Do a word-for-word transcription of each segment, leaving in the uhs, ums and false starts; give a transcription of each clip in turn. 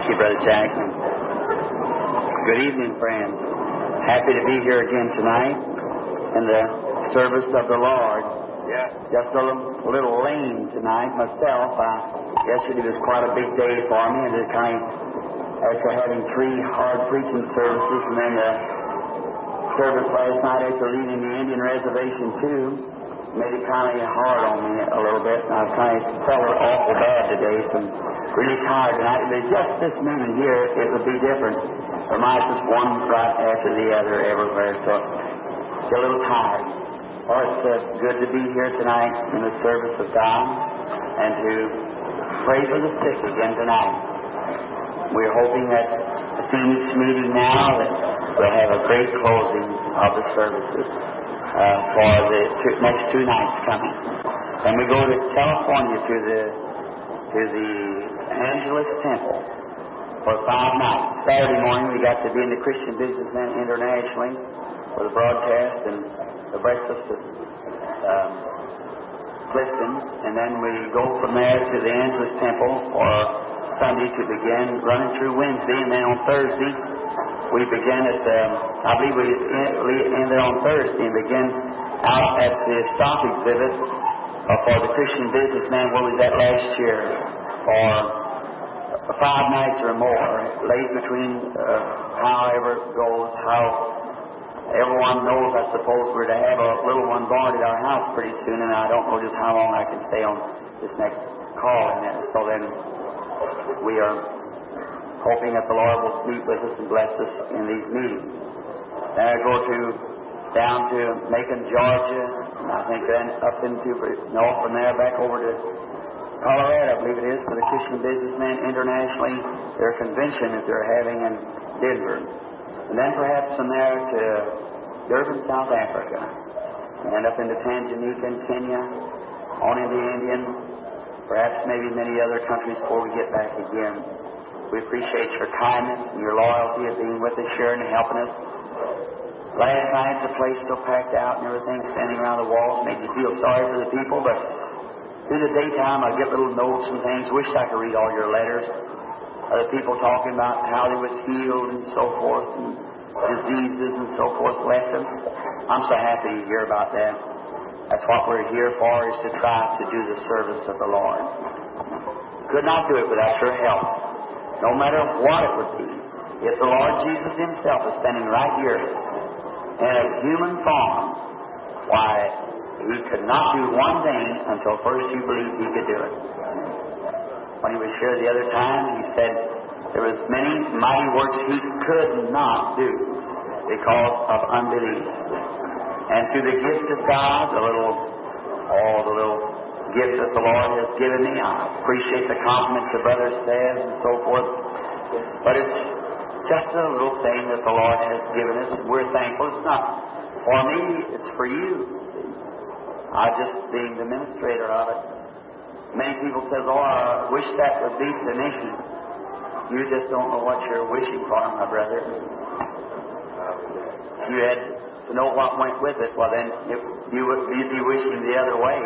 you, Brother Jackson. Good evening, friends. Happy to be here again tonight in the service of the Lord. Yeah. Just a little, a little lame tonight myself. I, yesterday was quite a big day for me, and it kind of, after having three hard preaching services, and then the service last night after leaving the Indian reservation too, made it kind of hard on me a little bit. And I was kind of felt awful bad today, so I'm really tired tonight. But just this meeting here, it would be different. For mine, just one right after the other everywhere, so it's a little tired. Oh, it's uh, good to be here tonight in the service of God and to pray for the sick again tonight. We're hoping that seeing this meeting now that we'll have a great closing of the services uh, for the two, next two nights coming. And we go to California to the to the Angeles Temple for five nights. Saturday morning we got to be in the Christian Businessmen internationally for the broadcast and the breakfast at um, Clifton, and then we go from there to the Angeles Temple for Sunday to begin running through Wednesday, and then on Thursday we begin at, um, I believe we ended on Thursday and begin out at the stock exhibit uh, for the Christian Businessman where we was at last year for five nights or more, laid between uh, however it goes, how everyone knows, I suppose, we're to have a little one born at our house pretty soon, and I don't know just how long I can stay on this next call. And then, so then we are hoping that the Lord will speak with us and bless us in these meetings. Then I go to down to Macon, Georgia, and I think then up into north from there back over to Colorado, I believe it is, for the Christian Businessmen internationally, their convention that they're having in Denver. And then perhaps from there to Durban, South Africa, and up into Tanzania and Kenya, on into India, perhaps maybe many other countries before we get back again. We appreciate your kindness and your loyalty of being with us, sharing and helping us. Last night the place still packed out and everything, standing around the walls, made you feel sorry for the people, but through the daytime I get little notes and things. Wish I could read all your letters. Other people talking about how they was healed and so forth, and diseases and so forth left them. I'm so happy to hear about that. That's what we're here for, is to try to do the service of the Lord. Could not do it without your help, no matter what it would be. If the Lord Jesus Himself is standing right here in a human form, why, He could not do one thing until first you believed He could do it. When He was here the other time, He said there was many mighty works He could not do because of unbelief. And through the gift of God, the little, oh, the little gift that the Lord has given me, I appreciate the compliments the brother says and so forth. But it's just a little thing that the Lord has given us, and we're thankful. It's not for me, it's for you. I just being the administrator of it. Many people say, oh, I wish that would be the mission. You just don't know what you're wishing for, my brother. You had to know what went with it. Well, then it, you would you'd be wishing the other way.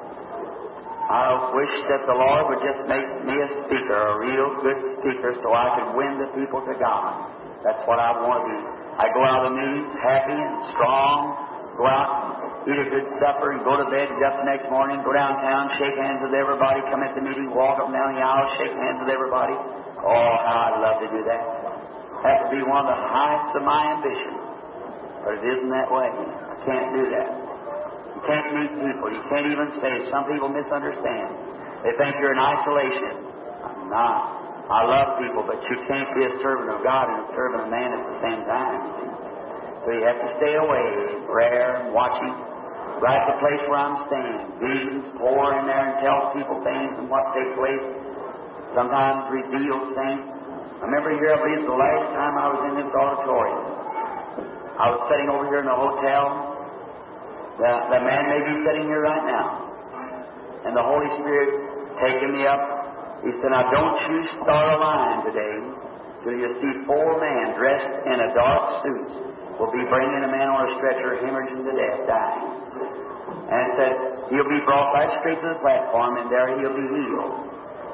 I wish that the Lord would just make me a speaker, a real good speaker, so I could win the people to God. That's what I want to be. I go out of the meetings happy and strong, go out, eat a good supper, and go to bed, get up the next morning, go downtown, shake hands with everybody, come at the meeting, walk up and down the aisle, shake hands with everybody. Oh, how I'd love to do that. That would be one of the heights of my ambition. But it isn't that way. I can't do that. You can't meet people. You can't even say it. Some people misunderstand. They think you're in isolation. I'm not. I love people, but you can't be a servant of God and a servant of man at the same time. So you have to stay away, prayer and watching. Right at the place where I'm staying. Visions pour in there and tell people things and what takes place. Sometimes reveals things. I remember here, I believe the last time I was in this auditorium. I was sitting over here in the hotel. The, the man may be sitting here right now. And the Holy Spirit taking me up. He said, now don't you start a line today till you see four men dressed in a dark suit will be bringing a man on a stretcher, hemorrhaging to death, dying. And it said, he'll be brought right straight to the platform, and there he'll be healed.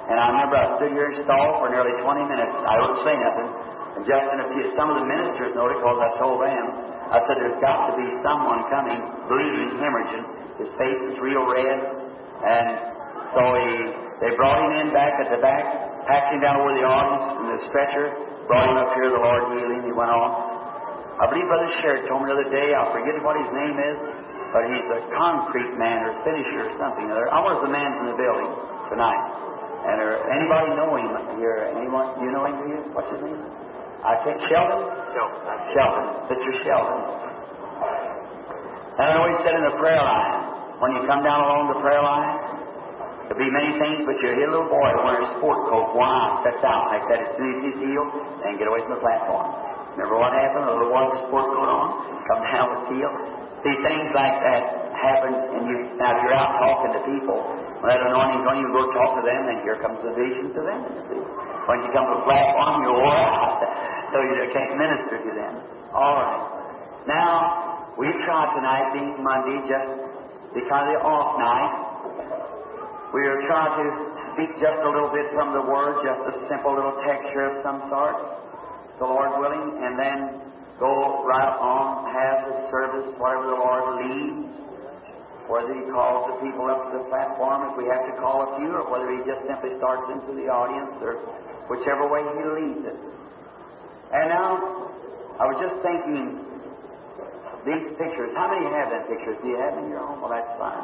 And I remember I stood here in stall for nearly twenty minutes. I wouldn't say nothing. And just in a few, some of the ministers noticed because I told them, I said, there's got to be someone coming, bleeding, hemorrhaging. His face is real red. And so he, they brought him in back at the back, packed him down over the audience in the stretcher, brought him up here, the Lord healed him, he went on. I believe Brother Sherrod told me the other day, I forget what his name is, but he's a concrete man or finisher or something. I was the man in the building tonight. And er, anybody know him here? Anyone? You know him here? What's his name? I think Sheldon? Sheldon. Sheldon. Mister Sheldon. And I know he said in the prayer line, when you come down along the prayer line, there'll be many things, but you'll hear a little boy wearing a sport coat, one eye sets out like that as soon as he's healed, and get away from the platform. Remember what happened? A little boy with a sport coat on, come down with healed. See, things like that happen, and you, now if you're out talking to people, when that anointing's on you, you go talk to them, and here comes the vision to them. See? When you come to the platform, you're wore out, so you can't minister to them. All right. Now, we try tonight, being Monday, just because of the off night, we'll try to speak just a little bit from the Word, just a simple little texture of some sort, the Lord willing, and then go right on, have the service, whatever the Lord leads, whether He calls the people up to the platform, if we have to call a few, or whether He just simply starts into the audience, or whichever way He leads it. And now, I was just thinking, these pictures, how many have them pictures? Do you have them in your home? Well, that's fine.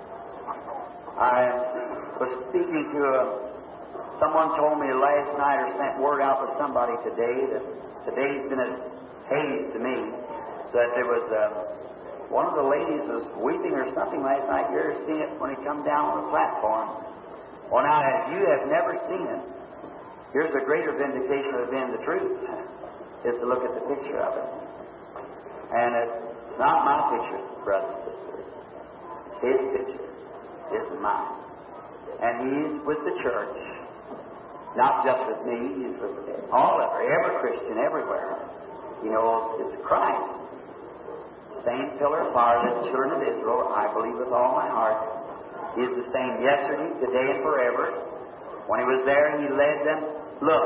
I was speaking to a, someone told me last night or sent word out to somebody today that today's been a haze to me, that there was a, one of the ladies was weeping or something last night. You're seeing it when he come down on the platform. Well, now, if you have never seen it, here's a greater vindication of being the truth, is to look at the picture of it. And it's not my picture, brothers and sisters. His picture isn't mine. And He's with the church. Not just with me, He's with all of her, every Christian, everywhere. You know, it's Christ. Same pillar of fire that the children of Israel, I believe with all my heart, is the same yesterday, today, and forever. When He was there, He led them. Look,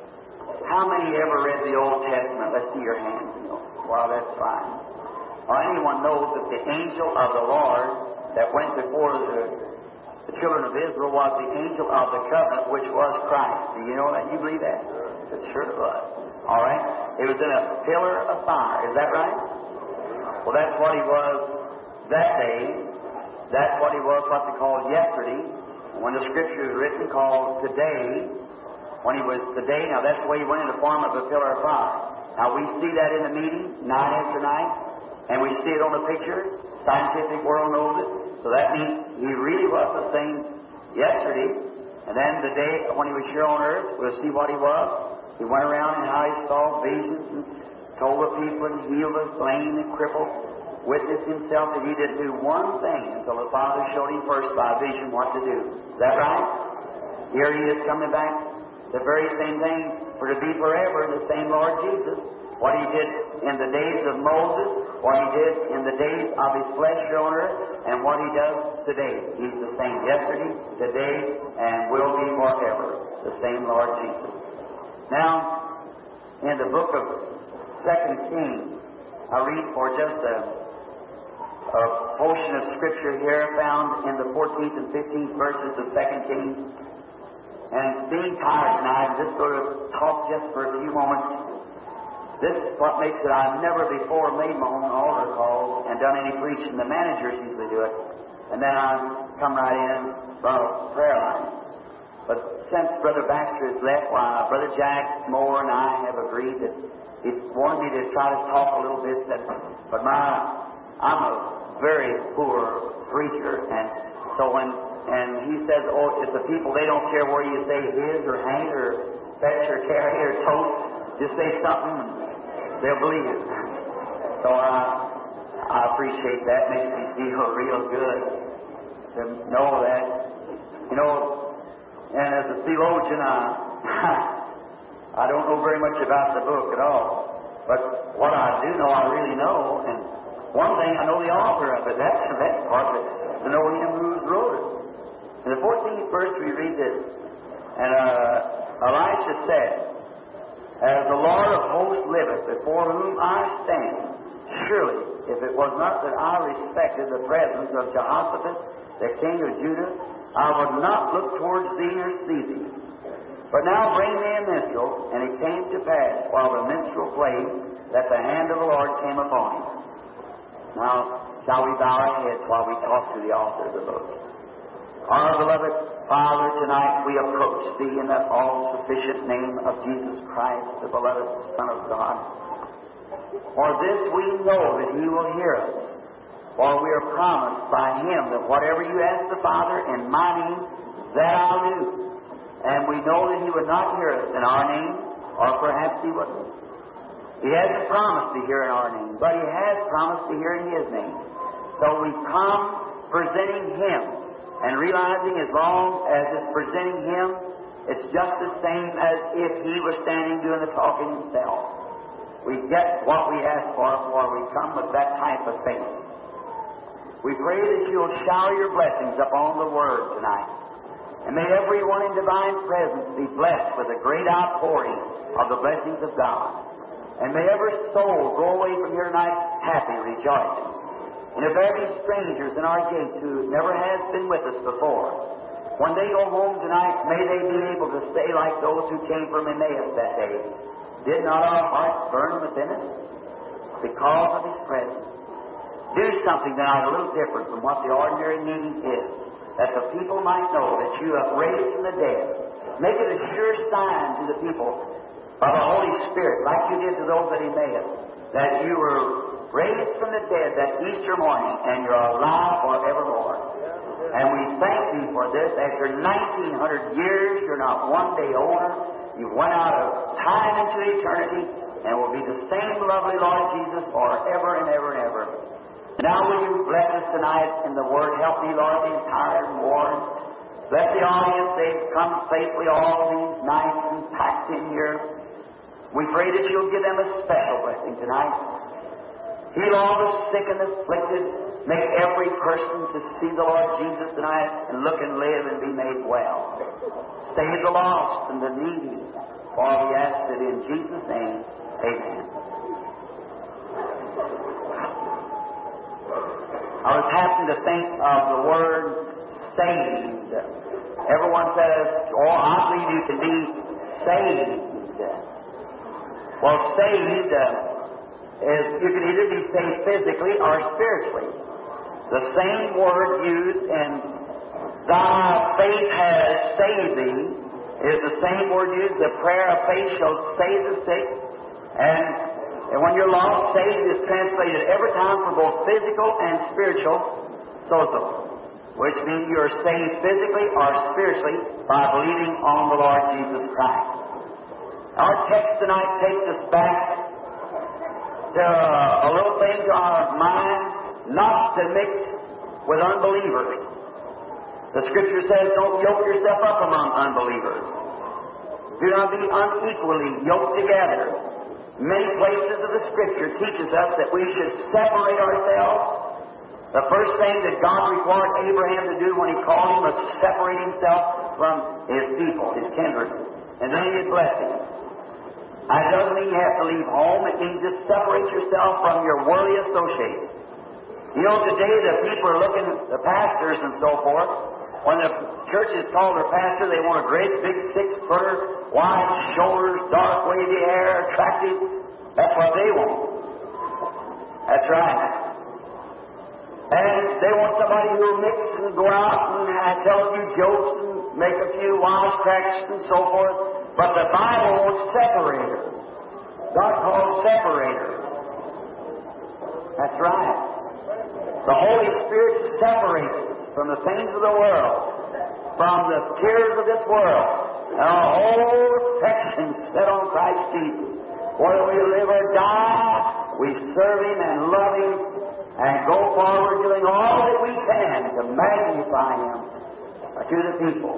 how many ever read the Old Testament? Let's see your hands. You know. Well, that's fine. Or anyone knows that the angel of the Lord that went before the, the children of Israel was the angel of the covenant, which was Christ. Do you know that? You believe that? It sure was. All right? It was in a pillar of fire. Is that right? Well, that's what He was that day. That's what He was, what they called yesterday. When the Scripture is written, called today. When He was today, now that's the way He went in the form of a pillar of fire. Now we see that in the meeting, night after night, and we see it on the picture. Scientific world knows it. So that means He really was the same yesterday. And then the day when He was here on earth, we'll see what He was. He went around and how He saw visions and told the people and healed the lame and crippled. Witnessed Himself that He didn't do one thing until the Father showed Him first by vision what to do. Is that right? Here He is coming back. The very same thing for to be forever, the same Lord Jesus. What He did in the days of Moses, what He did in the days of His flesh here on earth, and what He does today. He's the same yesterday, today, and will be forever. The same Lord Jesus. Now, in the book of Second Kings, I read for just a, a portion of Scripture here found in the fourteenth and fifteenth verses of Second Kings. And being tired tonight, I'm just going to talk just for a few moments. This is what makes it I've never before made my own altar calls and done any preaching. The managers usually do it. And then I come right in from a prayer line. But since Brother Baxter has left, why, Brother Jack Moore and I have agreed that he wanted me to try to talk a little bit. That, but my, I'm a very poor preacher, and so when And he says, oh, if the people, they don't care where you say his or hang or fetch or carry or toast, just say something and they'll believe it. So I, I appreciate that. Makes me feel real good to know that. You know, and as a theologian, I, I don't know very much about the book at all. But what I do know, I really know. And one thing, I know the author of it. That's the best part of it, to know him who wrote it. In the fourteenth verse we read this. Elisha said, As the Lord of hosts liveth, before whom I stand, surely, if it was not that I respected the presence of Jehoshaphat, the king of Judah, I would not look towards thee or see thee. But now bring me a minstrel. And it came to pass, while the minstrel played, that the hand of the Lord came upon him. Now, shall we bow our heads while we talk to the author of the book? Our beloved Father, tonight we approach Thee in that all-sufficient name of Jesus Christ, the beloved Son of God. For this we know that He will hear us. For we are promised by Him that whatever you ask the Father in my name, that I'll do. And we know that He would not hear us in our name, or perhaps He wouldn't. He hasn't promised to hear in our name, but He has promised to hear in His name. So we come presenting Him, and realizing as long as it's presenting Him, it's just the same as if He was standing doing the talking Himself. We get what we ask for, for we come with that type of faith. We pray that You'll shower Your blessings upon the Word tonight. And may everyone in divine presence be blessed with a great outpouring of the blessings of God. And may every soul go away from here tonight happy, rejoicing. And if there be strangers in our gates who never has been with us before, when they go home tonight, may they be able to say like those who came from Emmaus that day, did not our hearts burn within us because of His presence? Do something tonight a little different from what the ordinary meeting is, that the people might know that You have raised from the dead. Make it a sure sign to the people of the Holy Spirit, like You did to those at Emmaus, that You were raised from the dead that Easter morning, and You're alive forevermore. And we thank Thee for this. After nineteen hundred years, You're not one day older. You went out of time into eternity, and will be the same lovely Lord Jesus forever and ever and ever. Now will You bless us tonight in the Word. Help me, Lord, these tired and worn. Bless the audience. They've come safely all these nights and packed in here. We pray that You'll give them a special blessing tonight. Heal all the sick and afflicted. Make every person to see the Lord Jesus tonight and look and live and be made well. Save the lost and the needy. For we ask it in Jesus' name. Amen. I was happening to think of the word saved. Everyone says, oh, I believe you can be saved. Well, saved uh, is you can either be saved physically or spiritually. The same word used in Thy faith has saved thee is the same word used. The prayer of faith shall save the sick. And, and when you're lost, saved is translated every time for both physical and spiritual sozo, which means you're saved physically or spiritually by believing on the Lord Jesus Christ. Our text tonight takes us back to a little thing to our mind, not to mix with unbelievers. The Scripture says, don't yoke yourself up among unbelievers. Do not be unequally yoked together. Many places of the Scripture teaches us that we should separate ourselves. The first thing that God required Abraham to do when He called him was to separate himself from his people, his kindred. And then He had blessed him. That doesn't mean you have to leave home. It means just separate yourself from your worldly associates. You know, today the people are looking at the pastors and so forth. When the churches call their pastor, they want a great big six-footer, wide shoulders, dark wavy hair, attractive. That's what they want. That's right. And they want somebody who will mix and go out and uh, tell a few jokes and make a few wisecracks and so forth. But the Bible wants separators. God calls separators. That's right. The Holy Spirit separates from the things of the world, from the cares of this world, and our whole affection set on Christ Jesus. Whether we live or die, we serve Him and love Him and go forward doing all that we can to magnify Him to the people.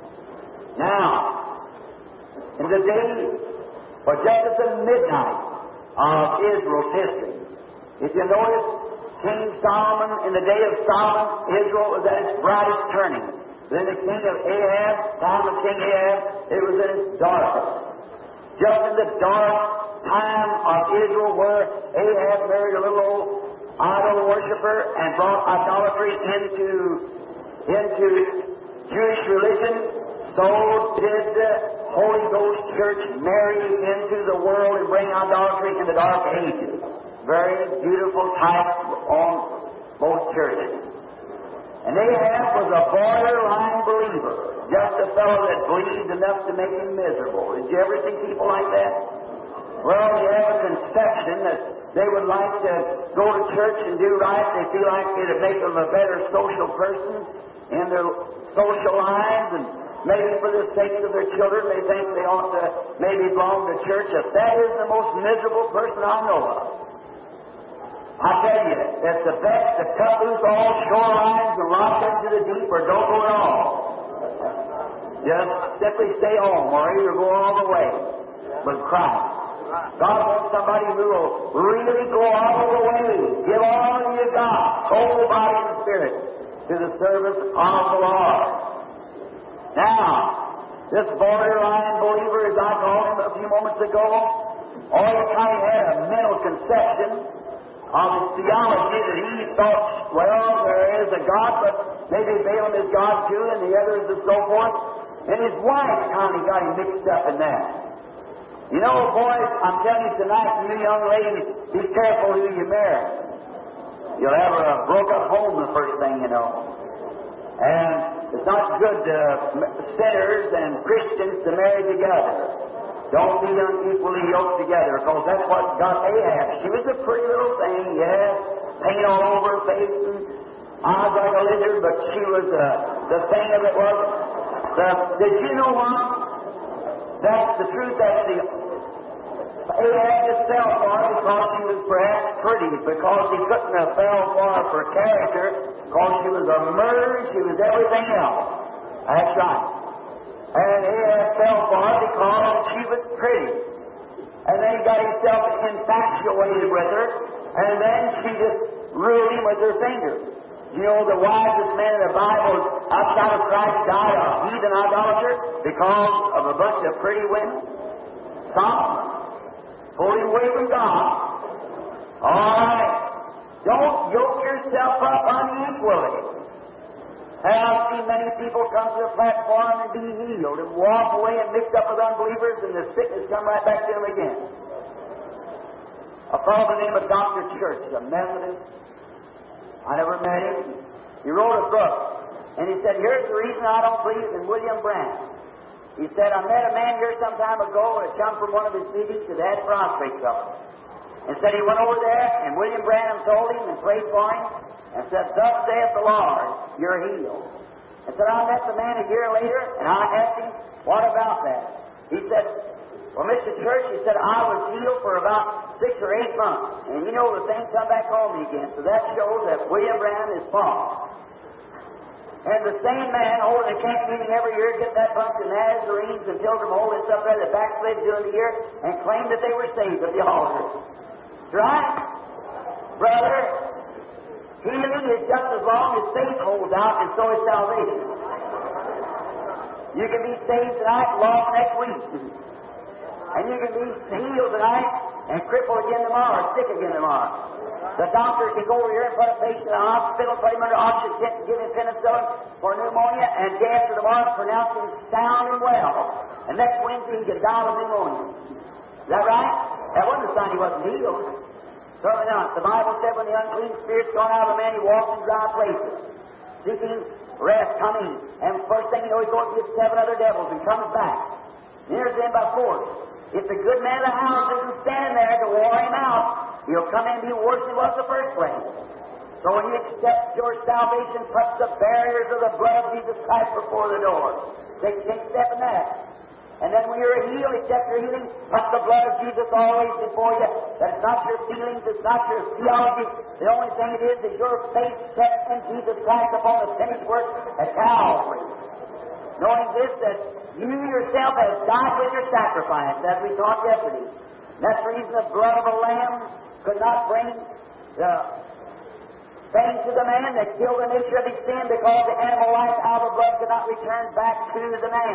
Now, in the day, or just at the midnight of Israel's history, if you notice, King Solomon, in the day of Solomon, Israel was at its brightest turning. Then the king of Ahab, time of King Ahab, it was in his darkest. Just in the dark time of Israel where Ahab married a little old idol worshiper and brought idolatry into, into Jewish religion, so did the Holy Ghost Church marry into the world and bring idolatry in the dark ages. Very beautiful type on both churches. And Ahab was a borderline believer, just a fellow that believed enough to make him miserable. Did you ever see people like that? Well, you have a conception that they would like to go to church and do right. They feel like it would make them a better social person in their social lives, and maybe for the sake of their children, they think they ought to maybe belong to church. If that is the most miserable person I know of, I tell you, it's the best to cut loose all shorelines and rock into the deep, or don't go at all. Just simply stay home, or either go all the way with Christ. God wants somebody who will really go all the way, give all you got, soul, body, and spirit, to the service of the Lord. Now, this borderline believer, as I called him a few moments ago, all he kind of had a mental conception of his theology that he thought, well, there is a God, but maybe Balaam is God too, and the others and so forth. And his wife kind of got him mixed up in that. You know, boys, I'm telling you tonight, you young ladies, be careful who you marry. You'll have a broke up home the first thing you know. And it's not good to sinners and Christians to marry together. Don't be unequally yoked together, because that's what got Ahab. She was a pretty little thing, yes, paint all over her face and eyes like a lizard, but she was, uh, the thing of it was, the, did you know what? That's the truth, that's the, Ahab just fell for her because she was perhaps pretty, because he couldn't have fell for her for character, because she was a murderer, she was everything else. That's right. And Ahab fell for her because she was pretty. And then he got himself infatuated with her, and then she just ruled him with her finger. You know, the wisest man in the Bible outside of Christ died a heathen idolater because of a bunch of pretty women. Solomon pulled him away from God. All right. Don't yoke yourself up unequally. And I've seen many people come to the platform and be healed and walk away and mixed up with unbelievers, and the sickness come right back to them again. A fellow by the name of Doctor Church, a Methodist, I never met him. He wrote a book, and he said, here's the reason I don't believe in William Branham. He said, I met a man here some time ago who had come from one of his meetings that had prostrate fellow. And said he went over there, and William Branham told him and prayed for him, and said, thus saith the Lord, you're healed. And said, I met the man a year later, and I asked him, what about that? He said, well, Mister Church, he said, I was healed for about six or eight months. And you know, the thing come back on me again. So that shows that William Branham is false. And the same man holding a camp meeting every year, getting that bunch of Nazarenes and pilgrim holding stuff there that backslid during the year, and claimed that they were saved at the altar. Right? Brother, healing is just as long as faith holds out, and so is salvation. You can be saved tonight, lost next week. And you can be healed tonight and crippled again tomorrow, or sick again tomorrow. The doctor can go over here and put a patient in the hospital, put him under oxygen, give him penicillin for pneumonia, and day after tomorrow pronounce him sound and well. And next Wednesday he can die of pneumonia. Is that right? That wasn't a sign he wasn't healed. Certainly not. The Bible said when the unclean spirit's gone out of a man, he walks in dry places, seeking rest, coming. And first thing you know, he goes to get seven other devils and comes back. Enters in by force. If the good man of the house isn't standing there to war him out, he'll come in and be worse than he was in the first place. So when you accept your salvation, put the barriers of the blood of Jesus Christ before the door. Take, take a step in that. And then when you're healed, accept your healing, put the blood of Jesus always before you. That's not your feelings, it's not your theology. The only thing it is is your faith set in Jesus Christ upon the finished work at Calvary. Knowing this, that you yourself have died with your sacrifice, as we taught yesterday. And that's the reason the blood of a lamb could not bring the thing to the man that killed the nature of his sin, because the animal life out of the blood could not return back to the man.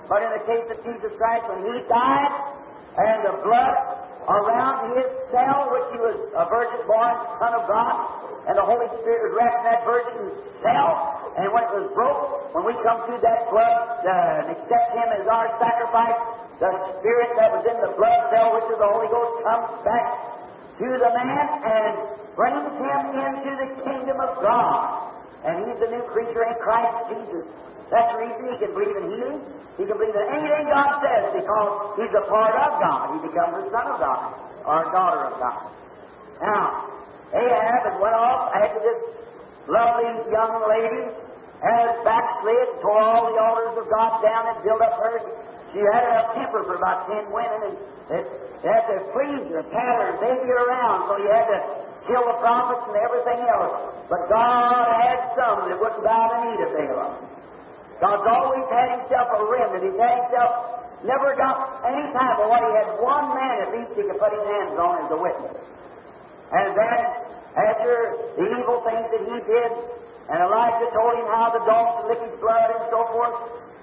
But in the case of Jesus Christ, when He died, and the blood around His cell, which He was a virgin-born Son of God, and the Holy Spirit was wrapped in that virgin cell, and when it was broke, when we come through that blood uh, and accept Him as our sacrifice, the Spirit that was in the blood cell, which is the Holy Ghost, comes back to the man and brings him into the kingdom of God. And he's a new creature in Christ Jesus. That's the reason he can believe in healing. He can believe in anything God says because he's a part of God. He becomes a son of God or a daughter of God. Now, Ahab had went off after this lovely young lady has backslid, tore all the altars of God down and built up her. She had a temper for about ten women, and it, it had to please her, pat her, baby her around, so he had to kill the prophets and everything else. But God had some that wouldn't bow the knee to Balaam. God's always had Himself a remnant. He's had Himself, never got any time, but what He had one man at least He could put His hands on as a witness. And then, after the evil things that he did, and Elijah told him how the dogs would lick his blood and so forth.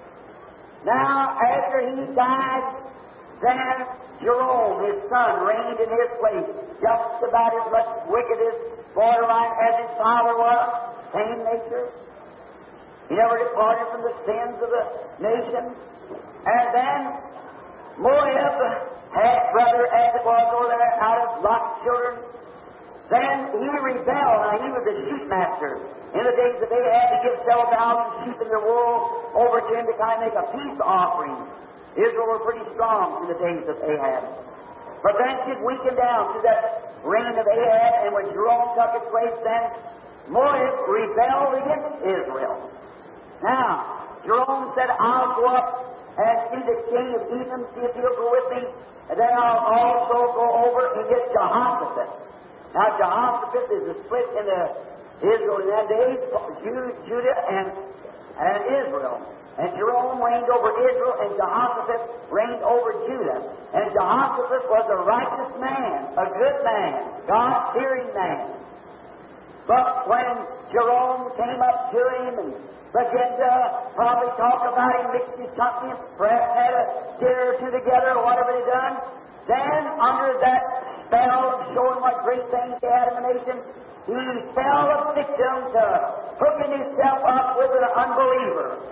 Now, after he died, then Jerome, his son, reigned in his place, just about as much wicked as borderline as his father was, same nature. He never departed from the sins of the nation. And then Moab, half brother as it was over there, out of Lot's children. Then he rebelled. Now, he was a sheep master. In the days of Ahab, he gives several thousand sheep and their wool over to him to kind of make a peace offering. Israel were pretty strong in the days of Ahab. But then she'd weakened down to that reign of Ahab, and when Jerome took his place, then Moab rebelled against Israel. Now, Jerome said, I'll go up and see the king of Edom, see if he'll go with me, and then I'll also go over and get Jehoshaphat. Now, Jehoshaphat is a split in the Israel in that day, Judah and, and Israel. And Jerome reigned over Israel, and Jehoshaphat reigned over Judah. And Jehoshaphat was a righteous man, a good man, God-fearing man. But when Jerome came up to him and began to probably talk about him, mixed his company, and perhaps had a dinner or two together or whatever they done, then under that spell of showing what great things he had in the nation, he fell a victim to hooking himself up with an unbeliever.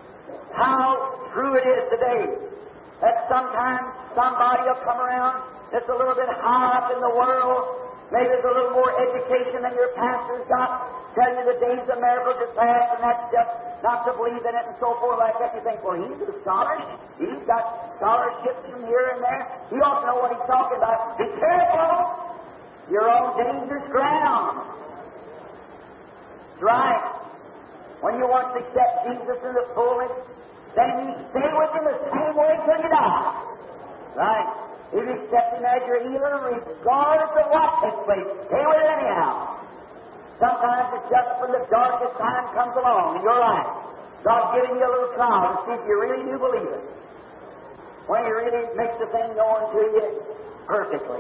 How true it is today that sometimes somebody will come around that's a little bit high up in the world, maybe there's a little more education than your pastor's got, tell you the days of miracles are past, and that's just not to believe in it and so forth like that. You think, well, he's a scholar. He's got scholarships from here and there. He ought to know what he's talking about. Be careful. You're on dangerous ground. That's right. When you want to accept Jesus in the fullness, then you stay with Him the same way till you die. Right? If you accept Him as your healer, regardless of what takes place, stay with it anyhow. Sometimes it's just when the darkest time comes along in your life, God's giving you a little trial to see if you really do believe it. When He really makes the thing known to you perfectly.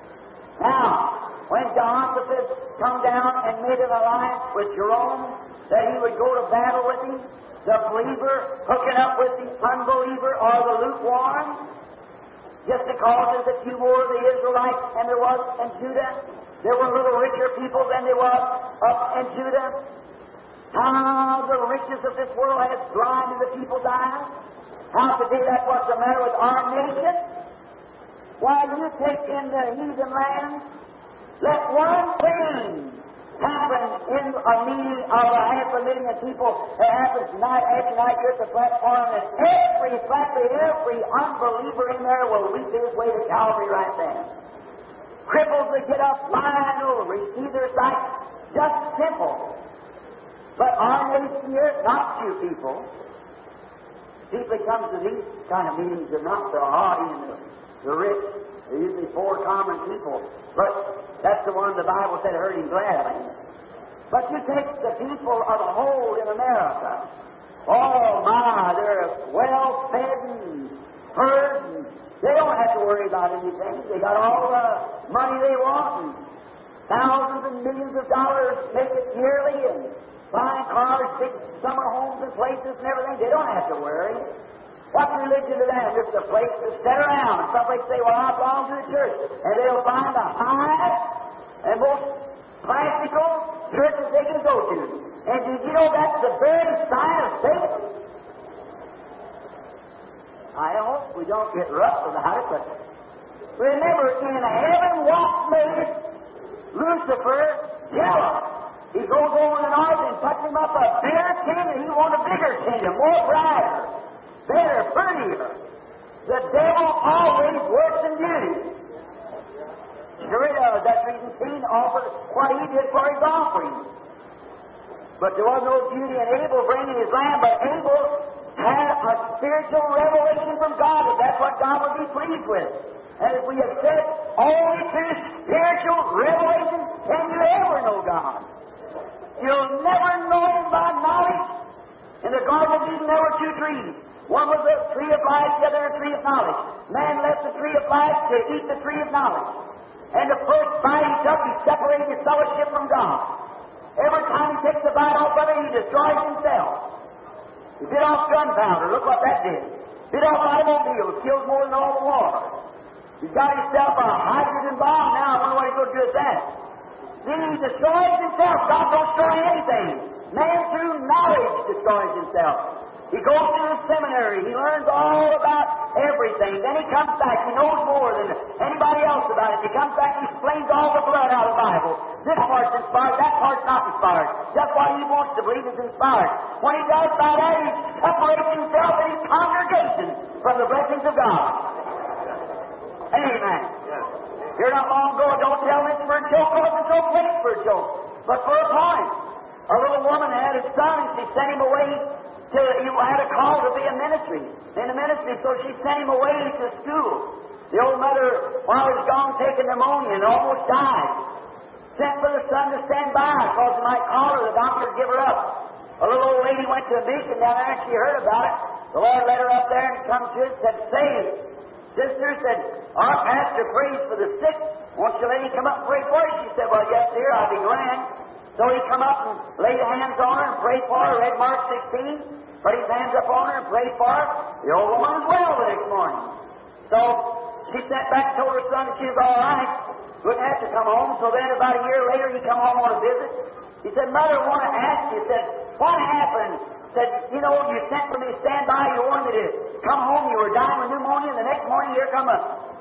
Now, when Jehoshaphat come down and made an alliance with Jerome, that he would go to battle with him, the believer hooking up with the unbeliever or the lukewarm, just because there's a few more of the Israelites and there was in Judah. There were a little richer people than there was up in Judah. How the riches of this world has blinded the people's eyes. How today that's what's the matter with our nation. While you take in the heathen land, let one thing happen in a meeting of a half a million people. It happens night after night here at the platform, and every, practically every unbeliever in there will leap his way to Calvary right then. Cripples that get up, blind will receive their sight. Just simple. But our nation here, not few people. People that come to these kind of meetings are not the haughty and the, the rich. They're usually poor, common people. But that's the one the Bible said heard Him gladly. But you take the people of the whole in America. Oh my, they're well fed and heard, and they don't have to worry about anything. They got all the money they want, and thousands and millions of dollars make it yearly, and buying cars, big summer homes and places and everything. They don't have to worry. What's religion to them? Just a place to sit around. And somebody say, well, I belong to the church. And they'll find the highest and most practical churches they can go to. And did you know that's the very sign of Satan? I hope we don't get rough about it, but remember, in heaven walks made Lucifer jealous. He goes over to the north and puts him up a bigger kingdom. He wants a bigger kingdom, more brighter, better, prettier. The devil always works in beauty. Sure he does. That's the reason Cain offered what he did for his offering. But there was no beauty in Abel bringing his lamb, but Abel had a spiritual revelation from God, and that's what God would be pleased with. And as we have said, only through spiritual revelation can you ever know God. You'll never know Him by knowledge. In the Garden of Eden there were two trees. One was the tree of life, the other a tree of knowledge. Man left the tree of life to eat the tree of knowledge. And the first bite he took, he separated his fellowship from God. Every time he takes a bite off of it, he destroys himself. He bit off gunpowder. Look what that did. Bit off automobiles. Kills more than all the war. He's got himself a hydrogen bomb now. I wonder what he's going to do with that. Then he destroys himself. God don't destroy anything. Man through knowledge destroys himself. He goes to the seminary. He learns all about everything. Then he comes back. He knows more than anybody else about it. He comes back and explains all the blood out of the Bible. This part's inspired. That part's not inspired. Just what he wants to believe is inspired. When he does by that, he separates himself and his congregation from the blessings of God. Amen. Here not long ago, don't tell this for a joke, or it's no place for a joke, but for a point. A little woman had a son, and she sent him away to, he had a call to be a ministry, in the ministry, so she sent him away to school. The old mother, while he was gone, taking pneumonia and almost died. Sent for the son to stand by, because he might call her, the doctor would give her up. A little old lady went to a mission down there, and she heard about it. The Lord led her up there and come to it and said, say it. Sister said, our pastor prays for the sick. Won't you let him come up and pray for you? She said, well, yes, dear, I'll be glad. So he come up and laid hands on her and prayed for her, read Mark sixteen, put his hands up on her and prayed for her. The old woman was well the next morning. So she sent back and told her son that she was all right. Wouldn't have to come home. So then about a year later, he come home on a visit. He said, Mother, I want to ask you. He said, what happened? Said, you know, you sent for me to stand by. You wanted me to come home. You were dying with pneumonia. And the next morning, here come a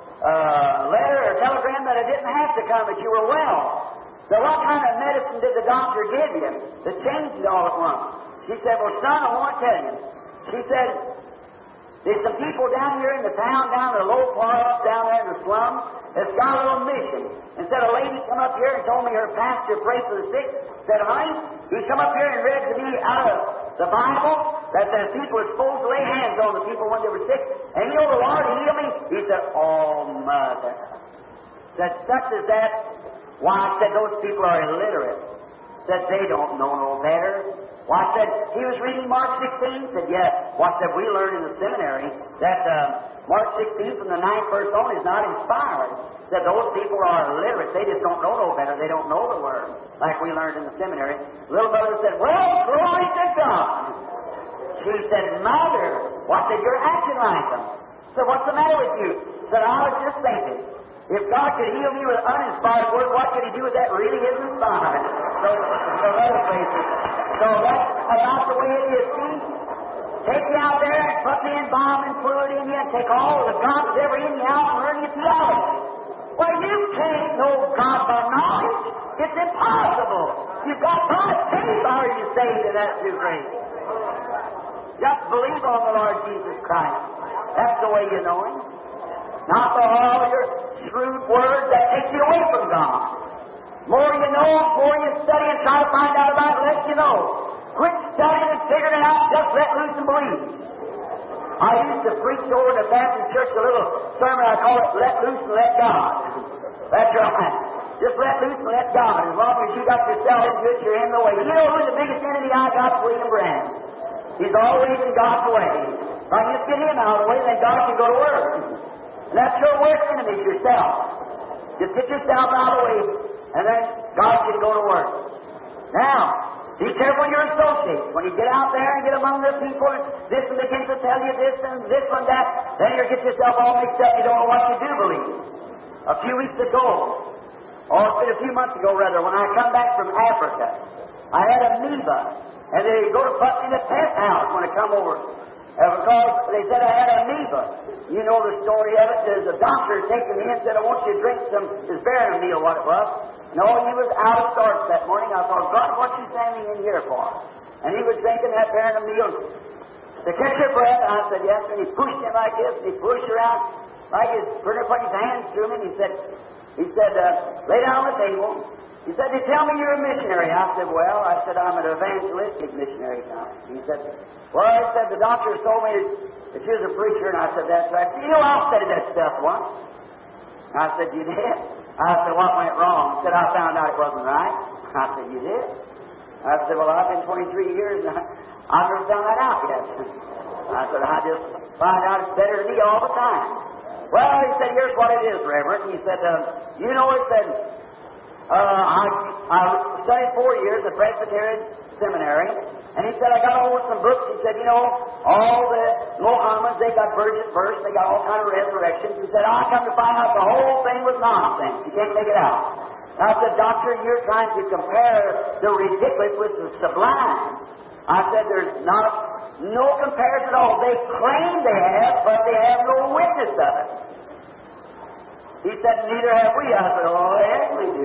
uh, letter or telegram that I didn't have to come, that you were well. So what kind of medicine did the doctor give you that changed it all at once? She said, well, son, I want to tell you. She said, there's some people down here in the town, down in the low part up down there in the slum, that's got a little mission. And said, a lady come up here and told me her pastor prayed for the sick. Said, honey, he come up here and read to me out of the Bible that the people were supposed to lay hands on the people when they were sick. And you know the Lord healed me? He said, oh, mother. Said, such as that. Why, I said, those people are illiterate. Said, they don't know no better. Why, I said, he was reading Mark sixteen. Said, yeah. Why, I said, we learned in the seminary that uh, Mark sixteen from the ninth verse on is not inspired. Said, those people are illiterate. They just don't know no better. They don't know the Word, like we learned in the seminary. Little brother said, well, glory to God. She said, Mother, what said, you're acting like them. Said, what's the matter with you? Said, I was just thinking, if God could heal me with uninspired Word, what could He do with that really is inspired? So, so other places. So that's about the way it is. See, take you out there and put the embalming fluid in you and take all the God that's ever in you out and learn your theology. Well, you can't know God by knowledge. It's impossible. You've got God's faith, or you saved, and that's too great. Just believe on the Lord Jesus Christ. That's the way you know Him. Not for all your shrewd words that take you away from God. More you know, more you study and try to find out about it, less you know. Quit studying and figuring it out, just let loose and believe. I used to preach over in the Baptist church a little sermon, I call it Let Loose and Let God. That's right. Just let loose and let God. As long as you got yourself into it, you're in the way. You know who the biggest enemy I got? William Branham. He's always in God's way. If I can just get him out of the way, then God can go to work. And that's your worst enemy, yourself. Just get yourself out of the way, and then God can go to work. Now, Be careful your associates. When you get out there and get among the people, and this one begins to tell you this and this one that, then you get yourself all mixed up. You don't know what you do believe. A few weeks ago, or it's been a few months ago rather, when I come back from Africa, I had amoeba, and they go to put me in the penthouse when I come over, uh, because they said I had amoeba. You know the story of it. There's a doctor taking me in and said, I want you to drink some Isbarian meal, what it was. No, he was out of sorts that morning. I thought, God, what you sending me in here for? And he was drinking that Isbarian meal. To catch your breath, I said, yes, and he pushed him like this, and he pushed around like his, put his hands through him, and he said, he said, uh, lay down on the table. He said, they tell me you're a missionary. I said, well, I said, I'm an evangelistic missionary now. He said, well, he said, the doctor told me that you was a preacher, and I said, that's right. You know, I said that stuff once. I said, you did? I said, what went wrong? He said, I found out it wasn't right. I said, you did? I said, well, I've been twenty-three years, and I, I've never found that out yet. I said, I just find out it's better than me all the time. Well, he said, here's what it is, Reverend. He said, uh, you know, he said, uh, I, I studied four years at Presbyterian Seminary, and he said, I got over some books. He said, you know, all the Mohammeds, they got virgin births, they got all kind of resurrections. He said, I come to find out the whole thing was nonsense. You can't make it out. I said, Doctor, you're trying to compare the ridiculous with the sublime. I said, there's not no comparison at all. They claim they have, but they have no witness of it. He said, neither have we. I said, oh, yes, we do.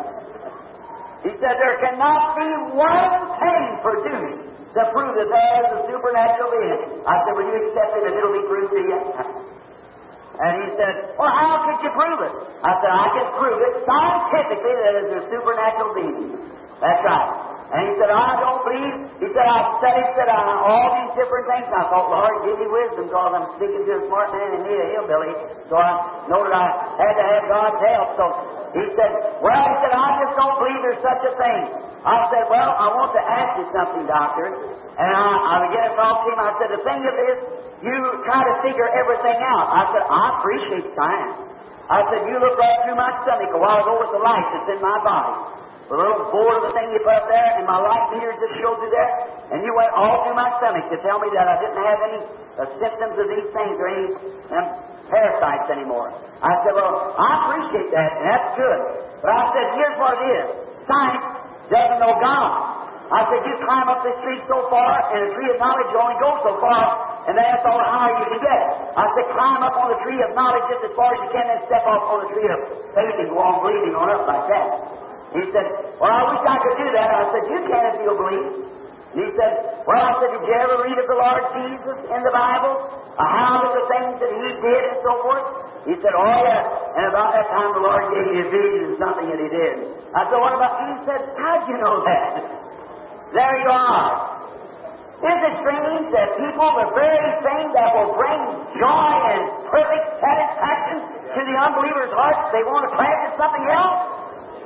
He said, there cannot be one thing produced to prove that there is a supernatural being. I said, will you accept it and it'll be proved to you? And he said, well, how could you prove it? I said, I can prove it scientifically that it is a supernatural being. That's right. And he said, I don't believe. He said, I studied said, I, all these different things. I thought, Lord, give me wisdom because I'm speaking to a smart man and need a hillbilly. So I know that I had to have God's help. So he said, well, he said, I just don't believe there's such a thing. I said, well, I want to ask you something, Doctor. And I, I began to talk to him. I said, the thing of this, you try to figure everything out. I said, I appreciate science. I said, you look right through my stomach a while ago with the light that's in my body. The little board of the thing you put up there, and my light meter just showed through there, and you went all through my stomach to tell me that I didn't have any uh, symptoms of these things or any um, parasites anymore. I said, well, I appreciate that, and that's good. But I said, here's what it is. Science doesn't know God. I said, you climb up this tree so far, and the tree of knowledge only goes so far, and that's all the higher you can get. I said, climb up on the tree of knowledge just as far as you can, and step off on the tree of faith and go on believing on up like that. He said, well, I wish I could do that. I said, you can if you'll believe. And he said, well, I said, did you ever read of the Lord Jesus in the Bible? Uh, how did the things that He did and so forth? He said, oh, yeah. And about that time the Lord gave you a vision of something that He did. I said, what about you? He said, how'd you know that? There you are. Isn't it strange that people, the very thing that will bring joy and perfect satisfaction to the unbeliever's heart, they want to practice something else?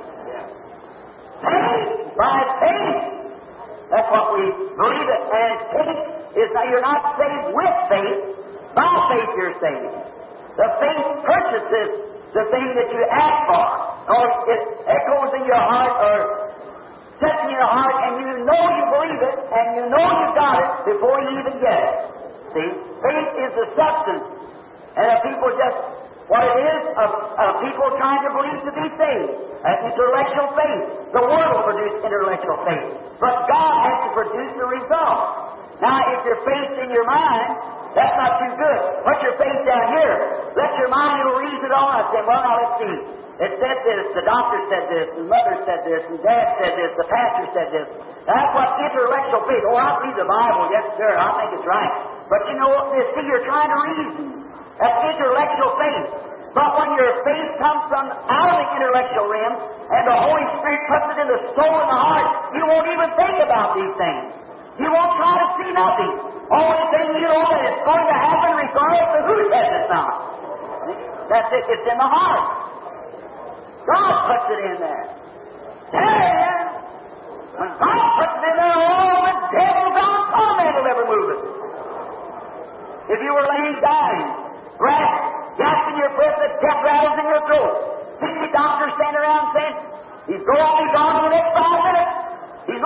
Faith, by faith. That's what we believe it. And faith is that you're not saved with faith. By faith you're saved. The faith purchases the thing that you ask for. Or it echoes in your heart or sets in your heart and you know you believe it and you know you got it before you even get it. See? Faith is the substance. And if people just what it is, of, of people trying to believe to be saved. That's intellectual faith. The world will produce intellectual faith. But God has to produce the result. Now, if your faith's in your mind, that's not too good. Put your faith down here. Let your mind reason on. I say, well, now let's see. It said this, the doctor said this, the mother said this, and dad said this, the pastor said this. That's what intellectual faith. Oh, I believe the Bible. Yes, sir, I think it's right. But you know what? See, you're trying to reason. That's intellectual faith. But when your faith comes from out of the intellectual realm and the Holy Spirit puts it in the soul and the heart, you won't even think about these things. You won't try to see nothing. Only thing you know that it's going to happen regardless of who says it's not. That's it. It's in the heart. God puts it in there. There. When God puts it in there, all the devils on torment will never move it. If you were laying dying, right? Gasping your breath, the death rattles in your throat. Fifty doctors stand around saying, he's going, he's on in the next five minutes. He's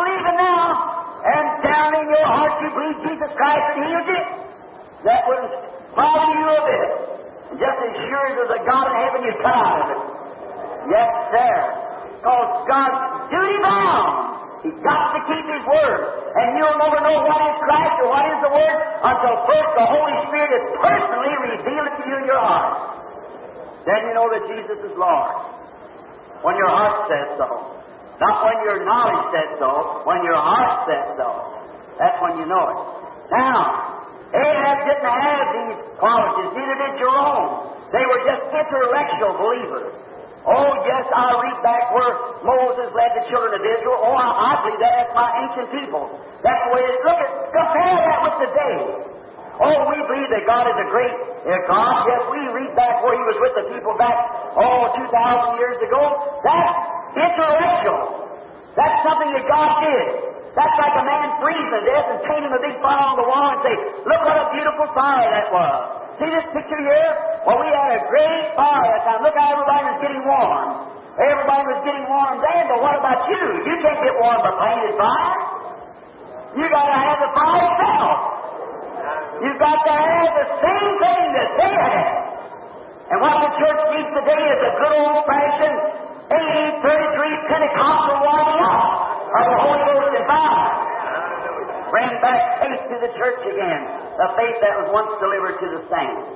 believing now, and down in your heart you believe Jesus Christ had healed you, that wouldn't bother you a bit. And just as sure as there's a God in heaven, you come out of it. Yes, sir. Because God's duty bound. He's got to keep His Word. And you'll never know what is Christ or what is the Word until first the Holy Spirit has personally revealed it to you in your heart. Then you know that Jesus is Lord. When your heart says so. Not when your knowledge says so, when your heart says so. That's when you know it. Now, Ahab didn't have these qualities, neither did Jerome. They were just intellectual believers. Oh, yes, I read back where Moses led the children of Israel. Oh, I, I believe that. That's my ancient people. That's the way it is. Look at, compare that with today. Oh, we believe that God is a great uh, God. Yes, we read back where He was with the people back, oh, two thousand years ago. That's intellectual. That's something that God did. That's like a man freezing to death and paint him a big fire on the wall and say, look what a beautiful fire that was. See this picture here? Well, we had a great fire that time. Look how everybody was getting warm. Everybody was getting warm then, but what about you? You can't get warm by painted fire. You got to have the fire itself. You've got to have the same thing that they had. And what the church needs today is a good old-fashioned eighteen thirty-three Pentecostal warming up of the Holy Ghost and fire. Bring back faith to the church again, the faith that was once delivered to the saints.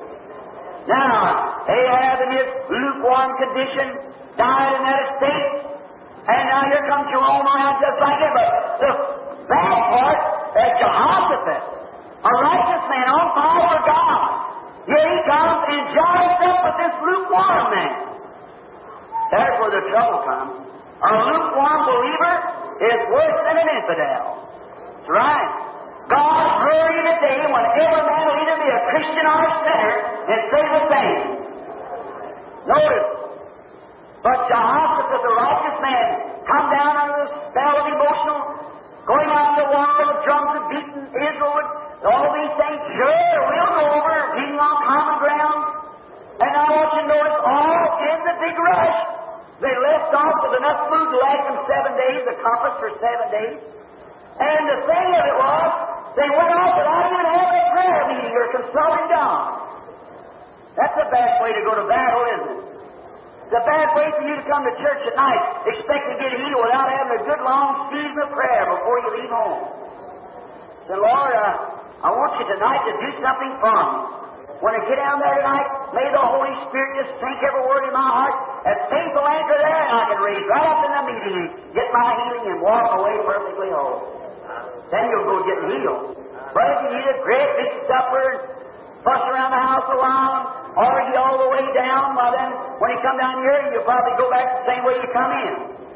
Now, Ahab in his lukewarm condition died in that estate, and now here comes Jerome around just like it. But the bad part, that Jehoshaphat, a righteous man on fire for God, here he comes and joins up with this lukewarm man. That's where the trouble comes. A lukewarm believer is worse than an infidel. That's right. God hurry today when every man will either be a Christian or a sinner and say the same. Notice, but Jehoshaphat, the righteous man, come down under the spell of emotional, going out to the wall with drums and beating Israel with all these things. Sure, we'll go over, being on common ground. And I want you to notice all in the big rush. They left off with enough food to last them seven days, the compass for seven days. And the thing of it was, they went off without even having a prayer meeting or consulting God. That's a bad way to go to battle, isn't it? It's a bad way for you to come to church at night, expect to get healed without having a good long season of prayer before you leave home. Say, Lord, uh, I want you tonight to do something for me. When I get down there tonight, may the Holy Spirit just sink every word in my heart. As faith will anchor there, and I can raise right up in the meeting and get my healing and walk away perfectly whole. Then you'll go get healed. But if you eat a great big supper and fuss around the house a while, argue all the way down, well then, when you come down here, you'll probably go back the same way you come in.